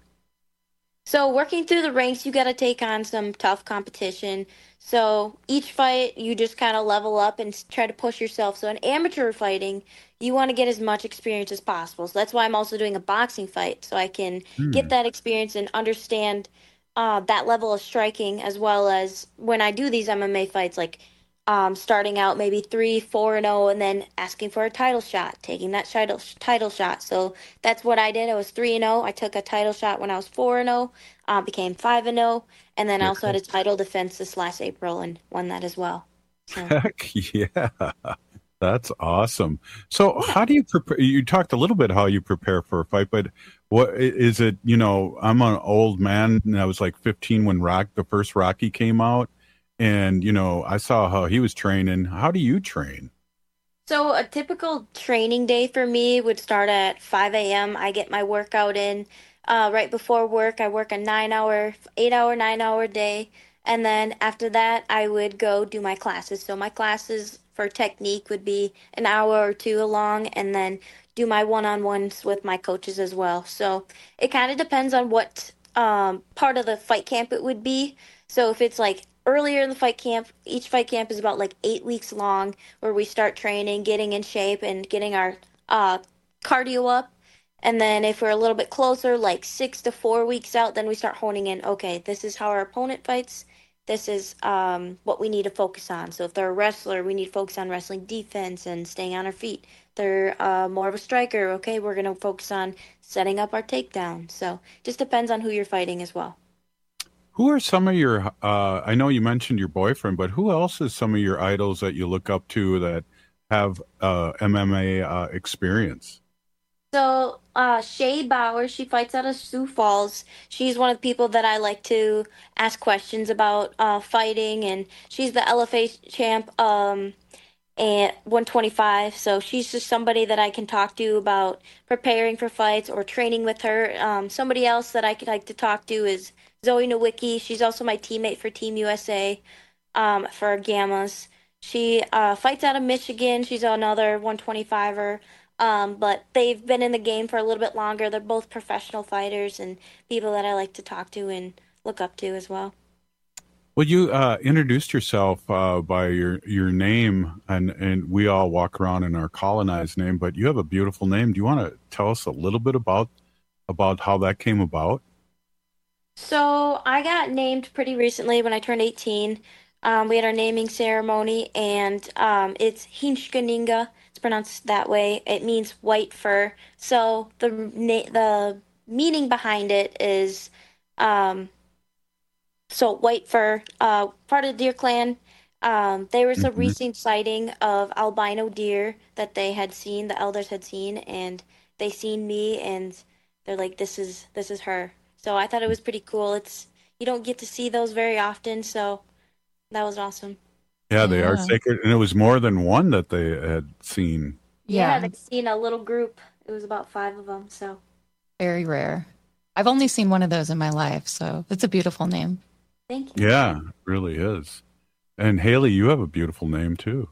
So working through the ranks, you got to take on some tough competition. So each fight, you just kind of level up and try to push yourself. So in amateur fighting, you want to get as much experience as possible. So that's why I'm also doing a boxing fight, so I can Hmm. get that experience and understand uh, that level of striking, as well as when I do these M M A fights, like um, starting out maybe three, four and zero, and then asking for a title shot, taking that title title shot. So that's what I did. I was three and zero. I took a title shot when I was four and zero. Uh, became five and zero, and then I also had a title defense this last April and won that as well. Heck yeah, that's awesome. So, how do you prepare? You talked a little bit how you prepare for a fight, but what is it? You know, I'm an old man, and I was like fifteen when Rock, the first Rocky came out, and you know, I saw how he was training. How do you train? So a typical training day for me would start at five a.m. I get my workout in. Uh, right before work, I work a nine-hour, eight-hour, nine-hour day. And then after that, I would go do my classes. So my classes for technique would be an hour or two long, and then do my one-on-ones with my coaches as well. So it kind of depends on what um, part of the fight camp it would be. So if it's like earlier in the fight camp, each fight camp is about like eight weeks long, where we start training, getting in shape, and getting our uh, cardio up. And then if we're a little bit closer, like six to four weeks out, then we start honing in, okay, this is how our opponent fights. This is um, what we need to focus on. So if they're a wrestler, we need to focus on wrestling defense and staying on our feet. If they're uh, more of a striker, okay, we're going to focus on setting up our takedown. So just depends on who you're fighting as well. Who are some of your? Uh, I know you mentioned your boyfriend, but who else is some of your idols that you look up to that have uh, M M A uh, experience? So, uh, Shay Bauer, she fights out of Sioux Falls. She's one of the people that I like to ask questions about uh, fighting, and she's the L F A champ um, at one twenty-five. So she's just somebody that I can talk to about preparing for fights or training with her. Um, somebody else that I could like to talk to is Zoe Nowicki. She's also my teammate for Team U S A um, for Gammas. She uh, fights out of Michigan. She's another one twenty-fiver. Um, but they've been in the game for a little bit longer. They're both professional fighters and people that I like to talk to and look up to as well. Well, you uh, introduced yourself uh, by your, your name, and, and we all walk around in our colonized name, but you have a beautiful name. Do you want to tell us a little bit about about how that came about? So I got named pretty recently when I turned eighteen. Um, we had our naming ceremony, and um, it's Hinshkaninga. It's pronounced that way. It means white fur. So the na- the meaning behind it is, um, so white fur, uh, part of the deer clan. Um, there was a Mhm. recent sighting of albino deer that they had seen, the elders had seen, and they seen me, and they're like, "This is this is her." So I thought it was pretty cool. It's you don't get to see those very often, so that was awesome. Yeah, they are Yeah. sacred, and it was more than one that they had seen. Yeah, Yeah. they've seen a little group. It was about five of them. So Very rare. I've only seen one of those in my life, so it's a beautiful name. thank you. Yeah, it really is. And Haley, you have a beautiful name too.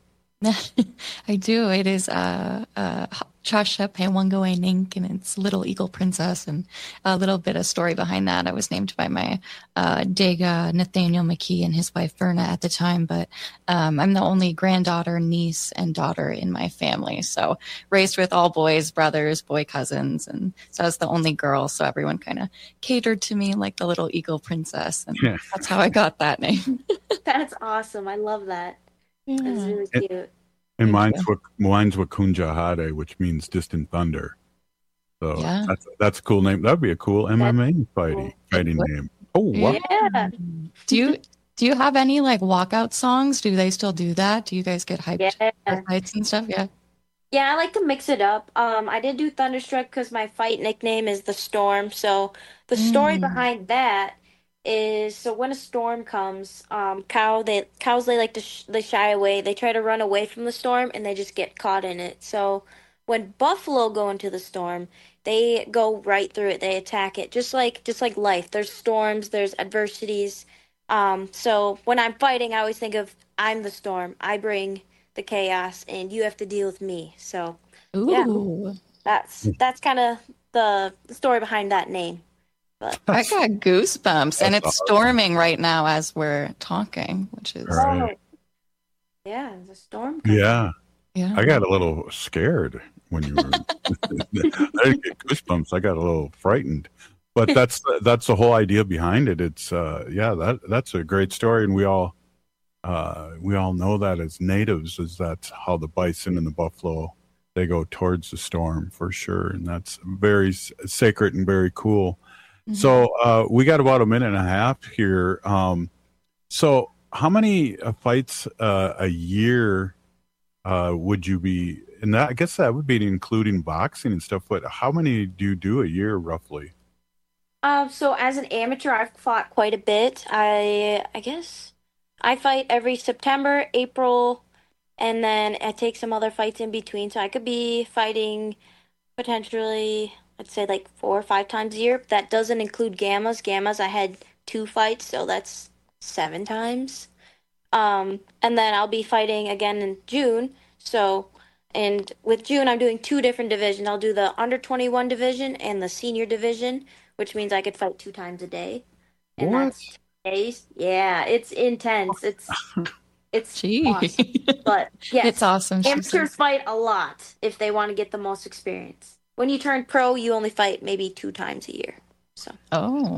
I do. It is uh, uh, Chasha Pewangoe Nink, and it's Little Eagle Princess, and a little bit of story behind that. I was named by my uh, Dega Nathaniel McKee and his wife Verna at the time, but um, I'm the only granddaughter, niece, and daughter in my family. So raised with all boys, brothers, boy cousins, and so I was the only girl. So everyone kind of catered to me like the Little Eagle Princess, and Yeah. that's how I got that name. That's awesome. I love that. That's really And- cute. And Thank mine's you. what mine's Wakunja Hade, which means distant thunder. So Yeah. that's that's a cool name. That'd be a cool M M A fighting fighting name. Oh wow. Yeah. Do you do you have any like walkout songs? Do they still do that? Do you guys get hyped Yeah. for fights and stuff? Yeah. Yeah, I like to mix it up. Um, I did do Thunderstruck because my fight nickname is the Storm. So the story Mm. behind that is so when a storm comes, um, cow they cows they like to sh- they shy away. They try to run away from the storm and they just get caught in it. So when buffalo go into the storm, they go right through it. They attack it, just like just like life. There's storms, there's adversities. Um, so when I'm fighting, I always think of I'm the storm. I bring the chaos, and you have to deal with me. So, Ooh. yeah, that's that's kind of the story behind that name. But I got goosebumps, and it's awesome. storming right now as we're talking, which is Right. yeah, there's a storm. Yeah. Yeah. I got a little scared when you were. I didn't get goosebumps. I got a little frightened, but that's that's the whole idea behind it. It's uh, yeah, that that's a great story, and we all uh, we all know that as natives, is that's how the bison and the buffalo, they go towards the storm for sure, and that's very s- sacred and very cool. Mm-hmm. So uh, we got about a minute and a half here. Um, so how many uh, fights uh, a year? Uh, would you be, and that, I guess that would be including boxing and stuff, but how many do you do a year roughly? Uh, so as an amateur, I've fought quite a bit. I I guess I fight every September, April, and then I take some other fights in between. So I could be fighting potentially, I'd say like four or five times a year. That doesn't include gammas. Gammas, I had two fights, so that's seven times. Um, and then I'll be fighting again in June. So, and with June, I'm doing two different divisions. I'll do the under twenty-one division and the senior division, which means I could fight two times a day. And What? that's two days. Yeah, it's intense. It's it's Gee. awesome. But yes, It's awesome, she Amateurs says. fight a lot if they want to get the most experience. When you turn pro, you only fight maybe two times a year. So. Oh, wow.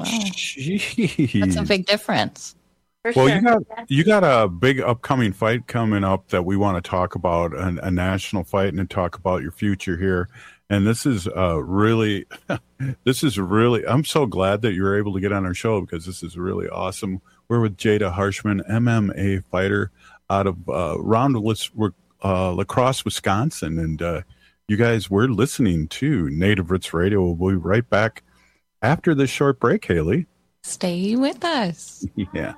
Jeez. That's a big difference. For Well, sure. you got Yeah. you got a big upcoming fight coming up that we want to talk about, a, a national fight, and to talk about your future here. And this is uh, really, this is really. I'm so glad that you were able to get on our show because this is really awesome. We're with Jada Harshman, M M A fighter out of uh, Round uh, La Crosse, Wisconsin, and uh, you guys, we're listening to Native Roots Radio. We'll be right back after this short break, Haley. Stay with us. Yeah.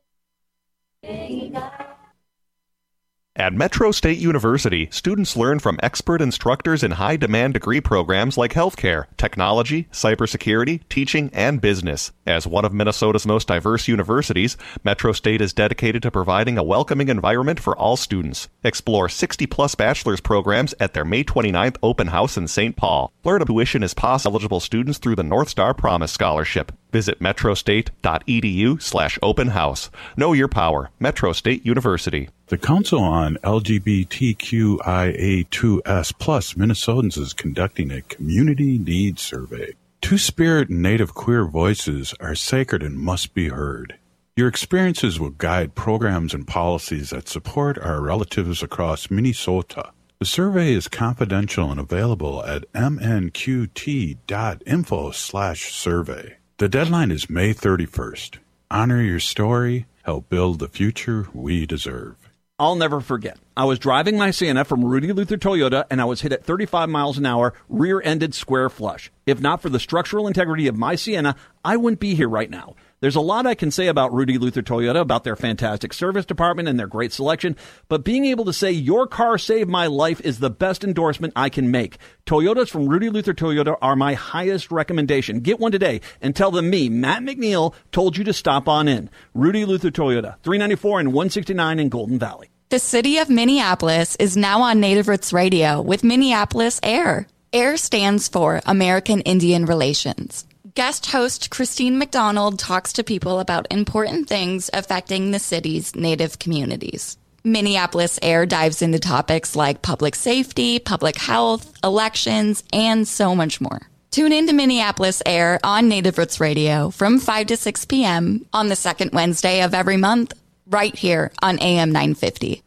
At Metro State University, students learn from expert instructors in high-demand degree programs like healthcare, technology, cybersecurity, teaching, and business. As one of Minnesota's most diverse universities, Metro State is dedicated to providing a welcoming environment for all students. Explore sixty-plus bachelor's programs at their May twenty-ninth open house in Saint Paul. Learn tuition is possible eligible students through the North Star Promise Scholarship. Visit metrostate.edu slash open house. Know your power. Metro State University. The Council on L G B T Q I A two S plus Minnesotans is conducting a community needs survey. Two-spirit and Native queer voices are sacred and must be heard. Your experiences will guide programs and policies that support our relatives across Minnesota. The survey is confidential and available at m n q t dot info slash survey. The deadline is May thirty-first. Honor your story. Help build the future we deserve. I'll never forget. I was driving my Sienna from Rudy Luther Toyota, and I was hit at thirty-five miles an hour, rear-ended square flush. If not for the structural integrity of my Sienna, I wouldn't be here right now. There's a lot I can say about Rudy Luther Toyota, about their fantastic service department and their great selection, but being able to say your car saved my life is the best endorsement I can make. Toyotas from Rudy Luther Toyota are my highest recommendation. Get one today and tell them me, Matt McNeil, told you to stop on in. Rudy Luther Toyota, three ninety-four and one sixty-nine in Golden Valley. The city of Minneapolis is now on Native Roots Radio with Minneapolis AIR. AIR stands for American Indian Relations. Guest host Christine McDonald talks to people about important things affecting the city's Native communities. Minneapolis AIR dives into topics like public safety, public health, elections, and so much more. Tune in to Minneapolis AIR on Native Roots Radio from five to six p.m. on the second Wednesday of every month, right here on A M nine fifty.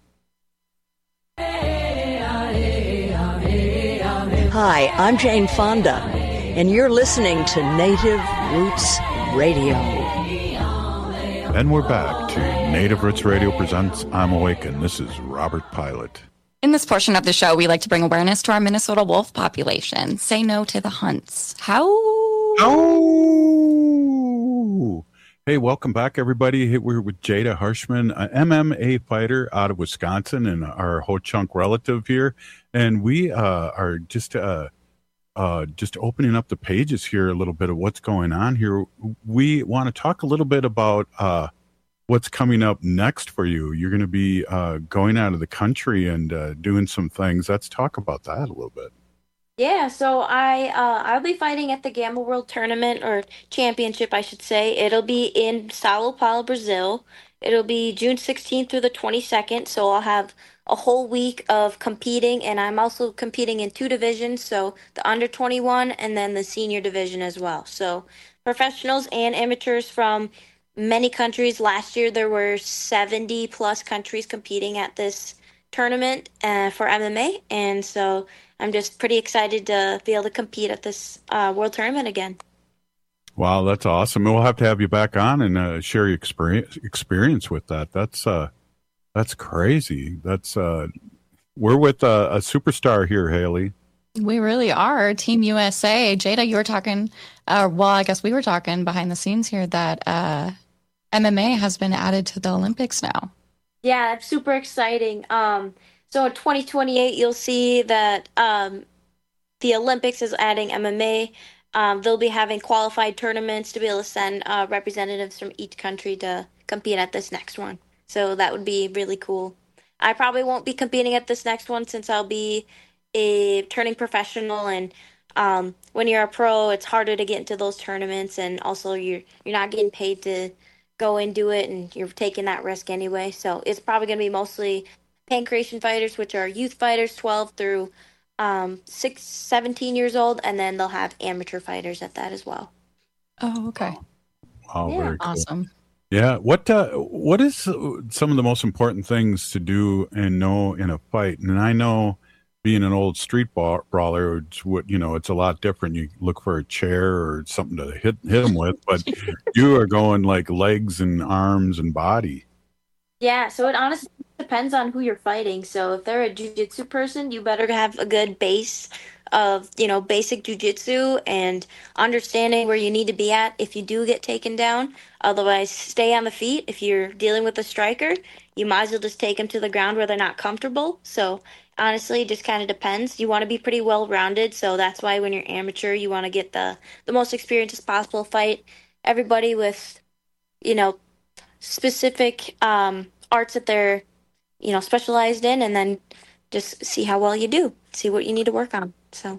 Hi, I'm Jane Fonda, and you're listening to Native Roots Radio. And we're back to Native Roots Radio presents I'm Awake, and this is Robert Pilot. In this portion of the show, we like to bring awareness to our Minnesota wolf population. Say no to the hunts. How? Oh! Hey, welcome back, everybody. Hey, we're with Jada Harshman, an M M A fighter out of Wisconsin and our Ho Chunk relative here. And we uh, are just uh, uh, just opening up the pages here a little bit of what's going on here. We want to talk a little bit about uh, what's coming up next for you. You're going to be uh, going out of the country and uh, doing some things. Let's talk about that a little bit. Yeah, so I uh, I'll be fighting at the Gamma World Tournament, or Championship, I should say. It'll be in Sao Paulo, Brazil. It'll be June sixteenth through the twenty-second, so I'll have a whole week of competing, and I'm also competing in two divisions, so the under twenty-one and then the senior division as well. So professionals and amateurs from many countries. Last year there were seventy plus countries competing at this tournament uh, for M M A, and so I'm just pretty excited to be able to compete at this uh, world tournament again. Wow, that's awesome. We'll have to have you back on and uh, share your experience experience with that. That's uh, that's crazy. That's uh, we're with uh, a superstar here, Haley. We really are. Team U S A. Jada, you were talking, uh, well, I guess we were talking behind the scenes here that uh, M M A has been added to the Olympics now. Yeah, it's super exciting. Um, so in twenty twenty-eight, you'll see that um, the Olympics is adding M M A. Um, they'll be having qualified tournaments to be able to send uh, representatives from each country to compete at this next one. So that would be really cool. I probably won't be competing at this next one since I'll be a turning professional, and um, when you're a pro, it's harder to get into those tournaments, and also you're you're not getting paid to go and do it, and you're taking that risk anyway. So it's probably going to be mostly pancreation fighters, which are youth fighters, twelve through um, six, seventeen years old, and then they'll have amateur fighters at that as well. Oh, okay. Wow, yeah, very cool. Awesome. Yeah. What uh, what is some of the most important things to do and know in a fight? And I know, being an old street brawler, it's what you know, it's a lot different. You look for a chair or something to hit hit him with, but you are going like legs and arms and body. Yeah, so it honestly depends on who you're fighting. So if they're a jiu-jitsu person, you better have a good base of, you know, basic jiu-jitsu and understanding where you need to be at if you do get taken down. Otherwise, stay on the feet. If you're dealing with a striker, you might as well just take them to the ground where they're not comfortable. So honestly, it just kind of depends. You want to be pretty well-rounded, so that's why when you're amateur, you want to get the, the most experience as possible, fight everybody with, you know, specific um, arts that they're, you know, specialized in, and then just see how well you do, see what you need to work on. So,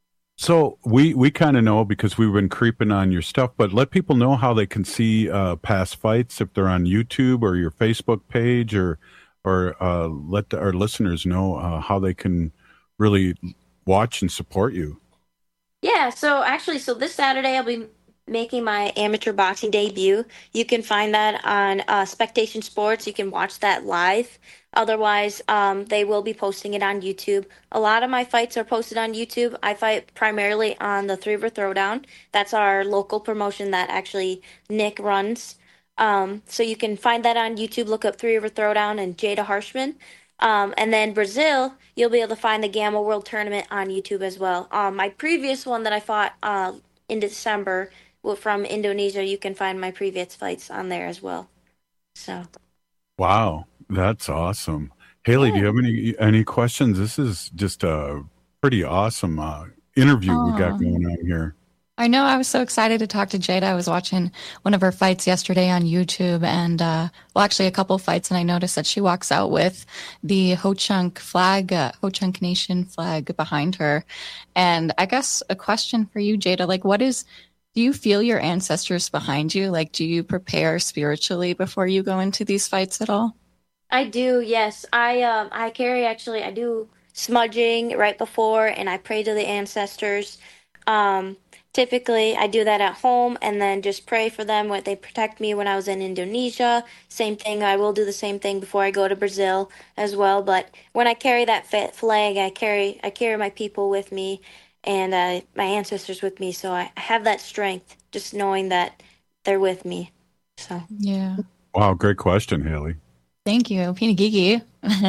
so we we kind of know because we've been creeping on your stuff, but let people know how they can see uh, past fights if they're on YouTube or your Facebook page, or or uh, let the, our listeners know uh, how they can really watch and support you. Yeah, so actually, so this Saturday I'll be making my amateur boxing debut. You can find that on uh, Spectation Sports. You can watch that live. Otherwise, um, they will be posting it on YouTube. A lot of my fights are posted on YouTube. I fight primarily on the Three River Throwdown. That's our local promotion that actually Nick runs. Um, so you can find that on YouTube. Look up Three River Throwdown and Jada Harshman. Um, and then Brazil, you'll be able to find the Gamma World Tournament on YouTube as well. Um, my previous one that I fought uh, in December from Indonesia, you can find my previous fights on there as well. So, wow, that's awesome. Haley, yeah. Do you have any any questions? This is just a pretty awesome uh, interview oh. we got going on here. I know. I was so excited to talk to Jada. I was watching one of her fights yesterday on YouTube, and uh, well, actually a couple fights, and I noticed that she walks out with the Ho-Chunk flag, uh, Ho-Chunk Nation flag behind her. And I guess a question for you, Jada, like, what is, do you feel your ancestors behind you? Like, do you prepare spiritually before you go into these fights at all? I do, yes. I um I carry actually I do smudging right before, and I pray to the ancestors. Um, typically I do that at home, and then just pray for them when they protect me when I was in Indonesia. Same thing. I will do the same thing before I go to Brazil as well. But when I carry that flag, I carry I carry my people with me, and uh, my ancestors with me. So I have that strength, just knowing that they're with me. So yeah. Wow, great question, Haley. Thank you, Pinagigi.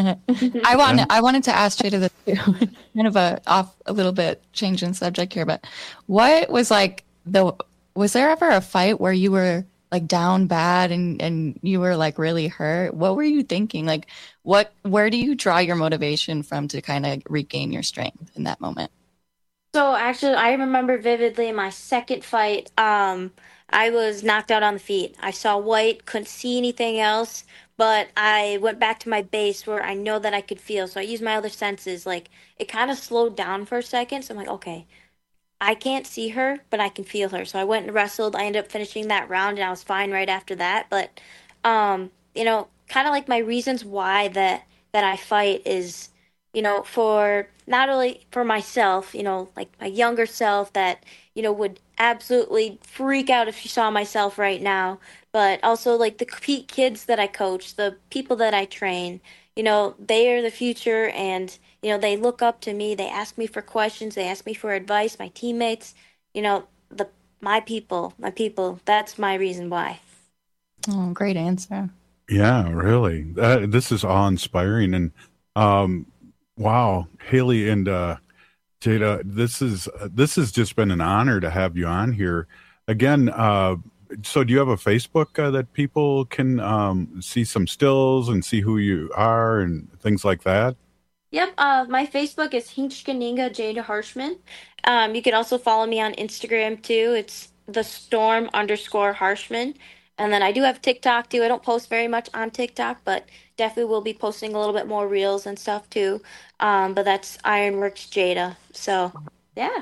I want I wanted to ask Jada this too, kind of a off a little bit changing subject here, but what was like the was there ever a fight where you were like down bad and and you were like really hurt? What were you thinking? Like what where do you draw your motivation from to kind of regain your strength in that moment? So actually, I remember vividly my second fight. Um, I was knocked out on the feet. I saw white, couldn't see anything else, but I went back to my base where I know that I could feel. So I used my other senses. Like it kind of slowed down for a second. So I'm like, okay, I can't see her, but I can feel her. So I went and wrestled. I ended up finishing that round, and I was fine right after that. But um, you know, kind of like my reasons why that that I fight is, you know, for not only for myself, you know, like my younger self that, you know, would absolutely freak out if she saw myself right now, but also like the k- kids that I coach, the people that I train, you know, they are the future and, you know, they look up to me, they ask me for questions, they ask me for advice, my teammates, you know, the my people, my people, that's my reason why. Oh, great answer. Yeah, really. Uh, this is awe-inspiring. And um, wow, Haley and uh, Jada, this is uh, this has just been an honor to have you on here. Again, uh, so do you have a Facebook uh, that people can um, see some stills and see who you are and things like that? Yep, uh, my Facebook is Hinchkaninga Jada Harshman. Um, you can also follow me on Instagram too. It's the storm underscore Harshman. And then I do have TikTok too. I don't post very much on TikTok, but definitely will be posting a little bit more reels and stuff too. Um, but that's Ironworks Jada. So, yeah.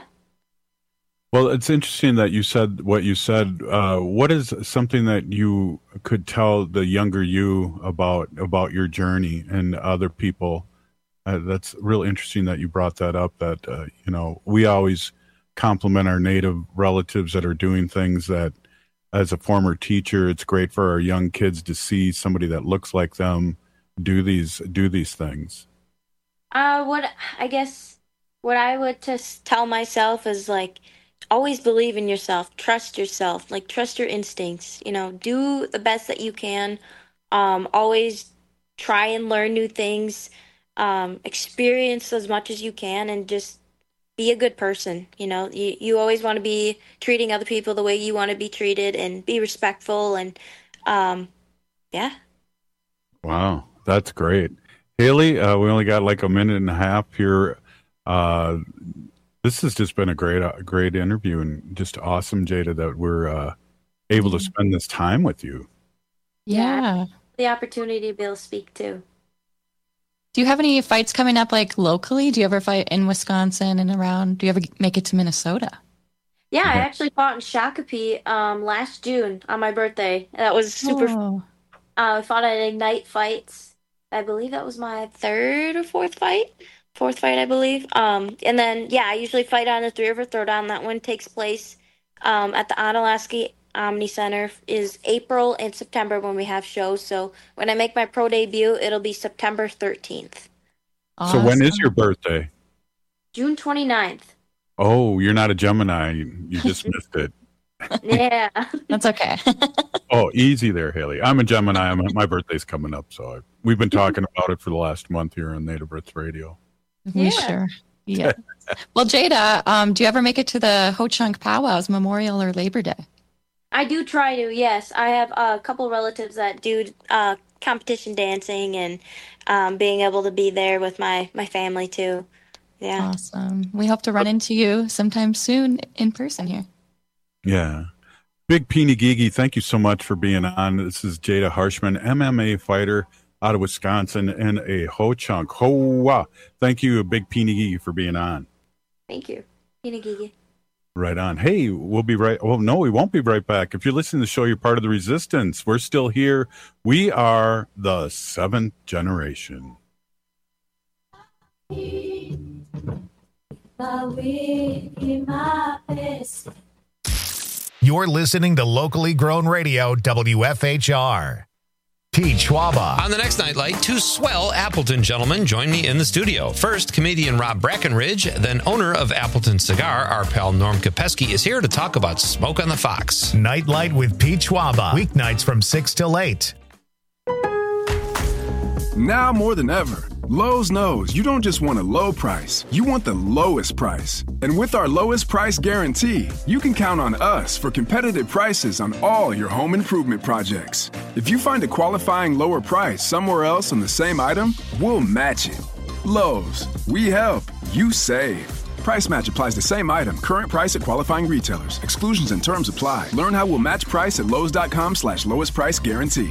Well, it's interesting that you said what you said. Uh, what is something that you could tell the younger you about about your journey and other people? Uh, that's real interesting that you brought that up. That uh, you know, we always compliment our Native relatives that are doing things that, as a former teacher, it's great for our young kids to see somebody that looks like them do these do these things. Uh, what I guess what I would just tell myself is like, always believe in yourself, trust yourself, like trust your instincts. You know, do the best that you can. Um, always try and learn new things. Um, experience as much as you can, and just be a good person. You know, you, you always want to be treating other people the way you want to be treated, and be respectful. And um, yeah. Wow, that's great. Haley, uh, we only got like a minute and a half here. Uh, this has just been a great, uh, great interview, and just awesome, Jada, that we're uh, able to spend this time with you. Yeah. The opportunity to be able to speak too. Do you have any fights coming up like locally? Do you ever fight in Wisconsin and around? Do you ever make it to Minnesota? Yeah, I actually fought in Shakopee um, last June on my birthday. That was super Oh. fun. Uh, I fought at Ignite Fights. I believe that was my third or fourth fight. Fourth fight, I believe. Um, and then, yeah, I usually fight on the Three River Throwdown. That one takes place um, at the Onalaska Omni Center. Is April and September when we have shows. So when I make my pro debut, it'll be September thirteenth. So when is your birthday? June twenty-ninth. Oh, you're not a Gemini. You, you just missed it. Yeah. That's okay. Oh, easy there, Haley. I'm a Gemini. I'm, my birthday's coming up, so I, we've been talking about it for the last month here on Native Roots Radio. We sure. Yeah. Well, Jada, um, do you ever make it to the Ho Chunk Powwows, Memorial or Labor Day? I do try to, yes. I have a couple relatives that do uh, competition dancing, and um, being able to be there with my, my family too. Yeah. Awesome. We hope to run into you sometime soon in person here. Yeah. Big Peeny Gigi, thank you so much for being on. This is Jada Harshman, M M A fighter out of Wisconsin and a Ho Chunk. Hoa. Thank you, Big Peeny Gigi, for being on. Thank you. Peeny Gigi. Right on. Hey, we'll be right. Well, no, we won't be right back. If you're listening to the show, you're part of the resistance. We're still here. We are the seventh generation. You're listening to locally grown radio, W F H R. Pete Schwaba. On the next Nightlight, two swell Appleton gentlemen join me in the studio. First, comedian Rob Brackenridge, then owner of Appleton Cigar, our pal Norm Kopeski, is here to talk about Smoke on the Fox. Nightlight with Pete Schwaba. Weeknights from six till eight. Now more than ever, Lowe's knows you don't just want a low price, you want the lowest price. And with our lowest price guarantee, you can count on us for competitive prices on all your home improvement projects. If you find a qualifying lower price somewhere else on the same item, we'll match it. Lowe's, we help, you save. Price match applies to same item. Current price at qualifying retailers. Exclusions and terms apply. Learn how we'll match price at Lowe's.com slash lowest price guarantee.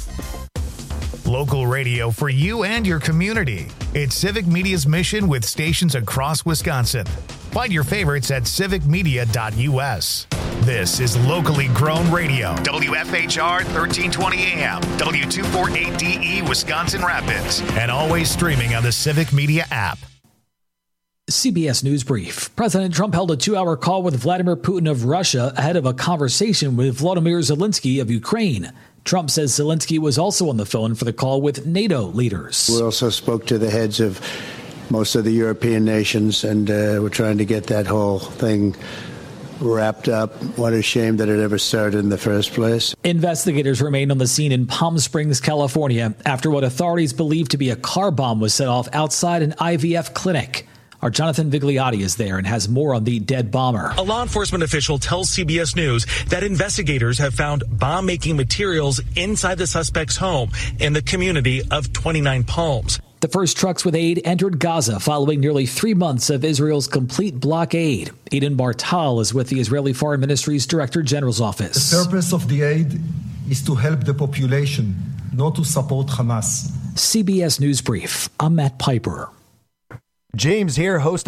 Local radio for you and your community. It's Civic Media's mission with stations across Wisconsin. Find your favorites at civic media dot u s. This is locally grown radio. W F H R thirteen twenty A M, W two forty-eight D E, Wisconsin Rapids, and always streaming on the Civic Media app. C B S News Brief. President Trump held a two-hour call with Vladimir Putin of Russia ahead of a conversation with Volodymyr Zelensky of Ukraine. Trump says Zelensky was also on the phone for the call with NATO leaders. We also spoke to the heads of most of the European nations, and uh, we're trying to get that whole thing wrapped up. What a shame that it ever started in the first place. Investigators remained on the scene in Palm Springs, California, after what authorities believe to be a car bomb was set off outside an I V F clinic. Our Jonathan Vigliotti is there and has more on the dead bomber. A law enforcement official tells C B S News that investigators have found bomb-making materials inside the suspect's home in the community of twenty-nine Palms. The first trucks with aid entered Gaza following nearly three months of Israel's complete blockade. Aidan Bartal is with the Israeli Foreign Ministry's Director General's office. The purpose of the aid is to help the population, not to support Hamas. C B S News Brief. I'm Matt Piper. James here, host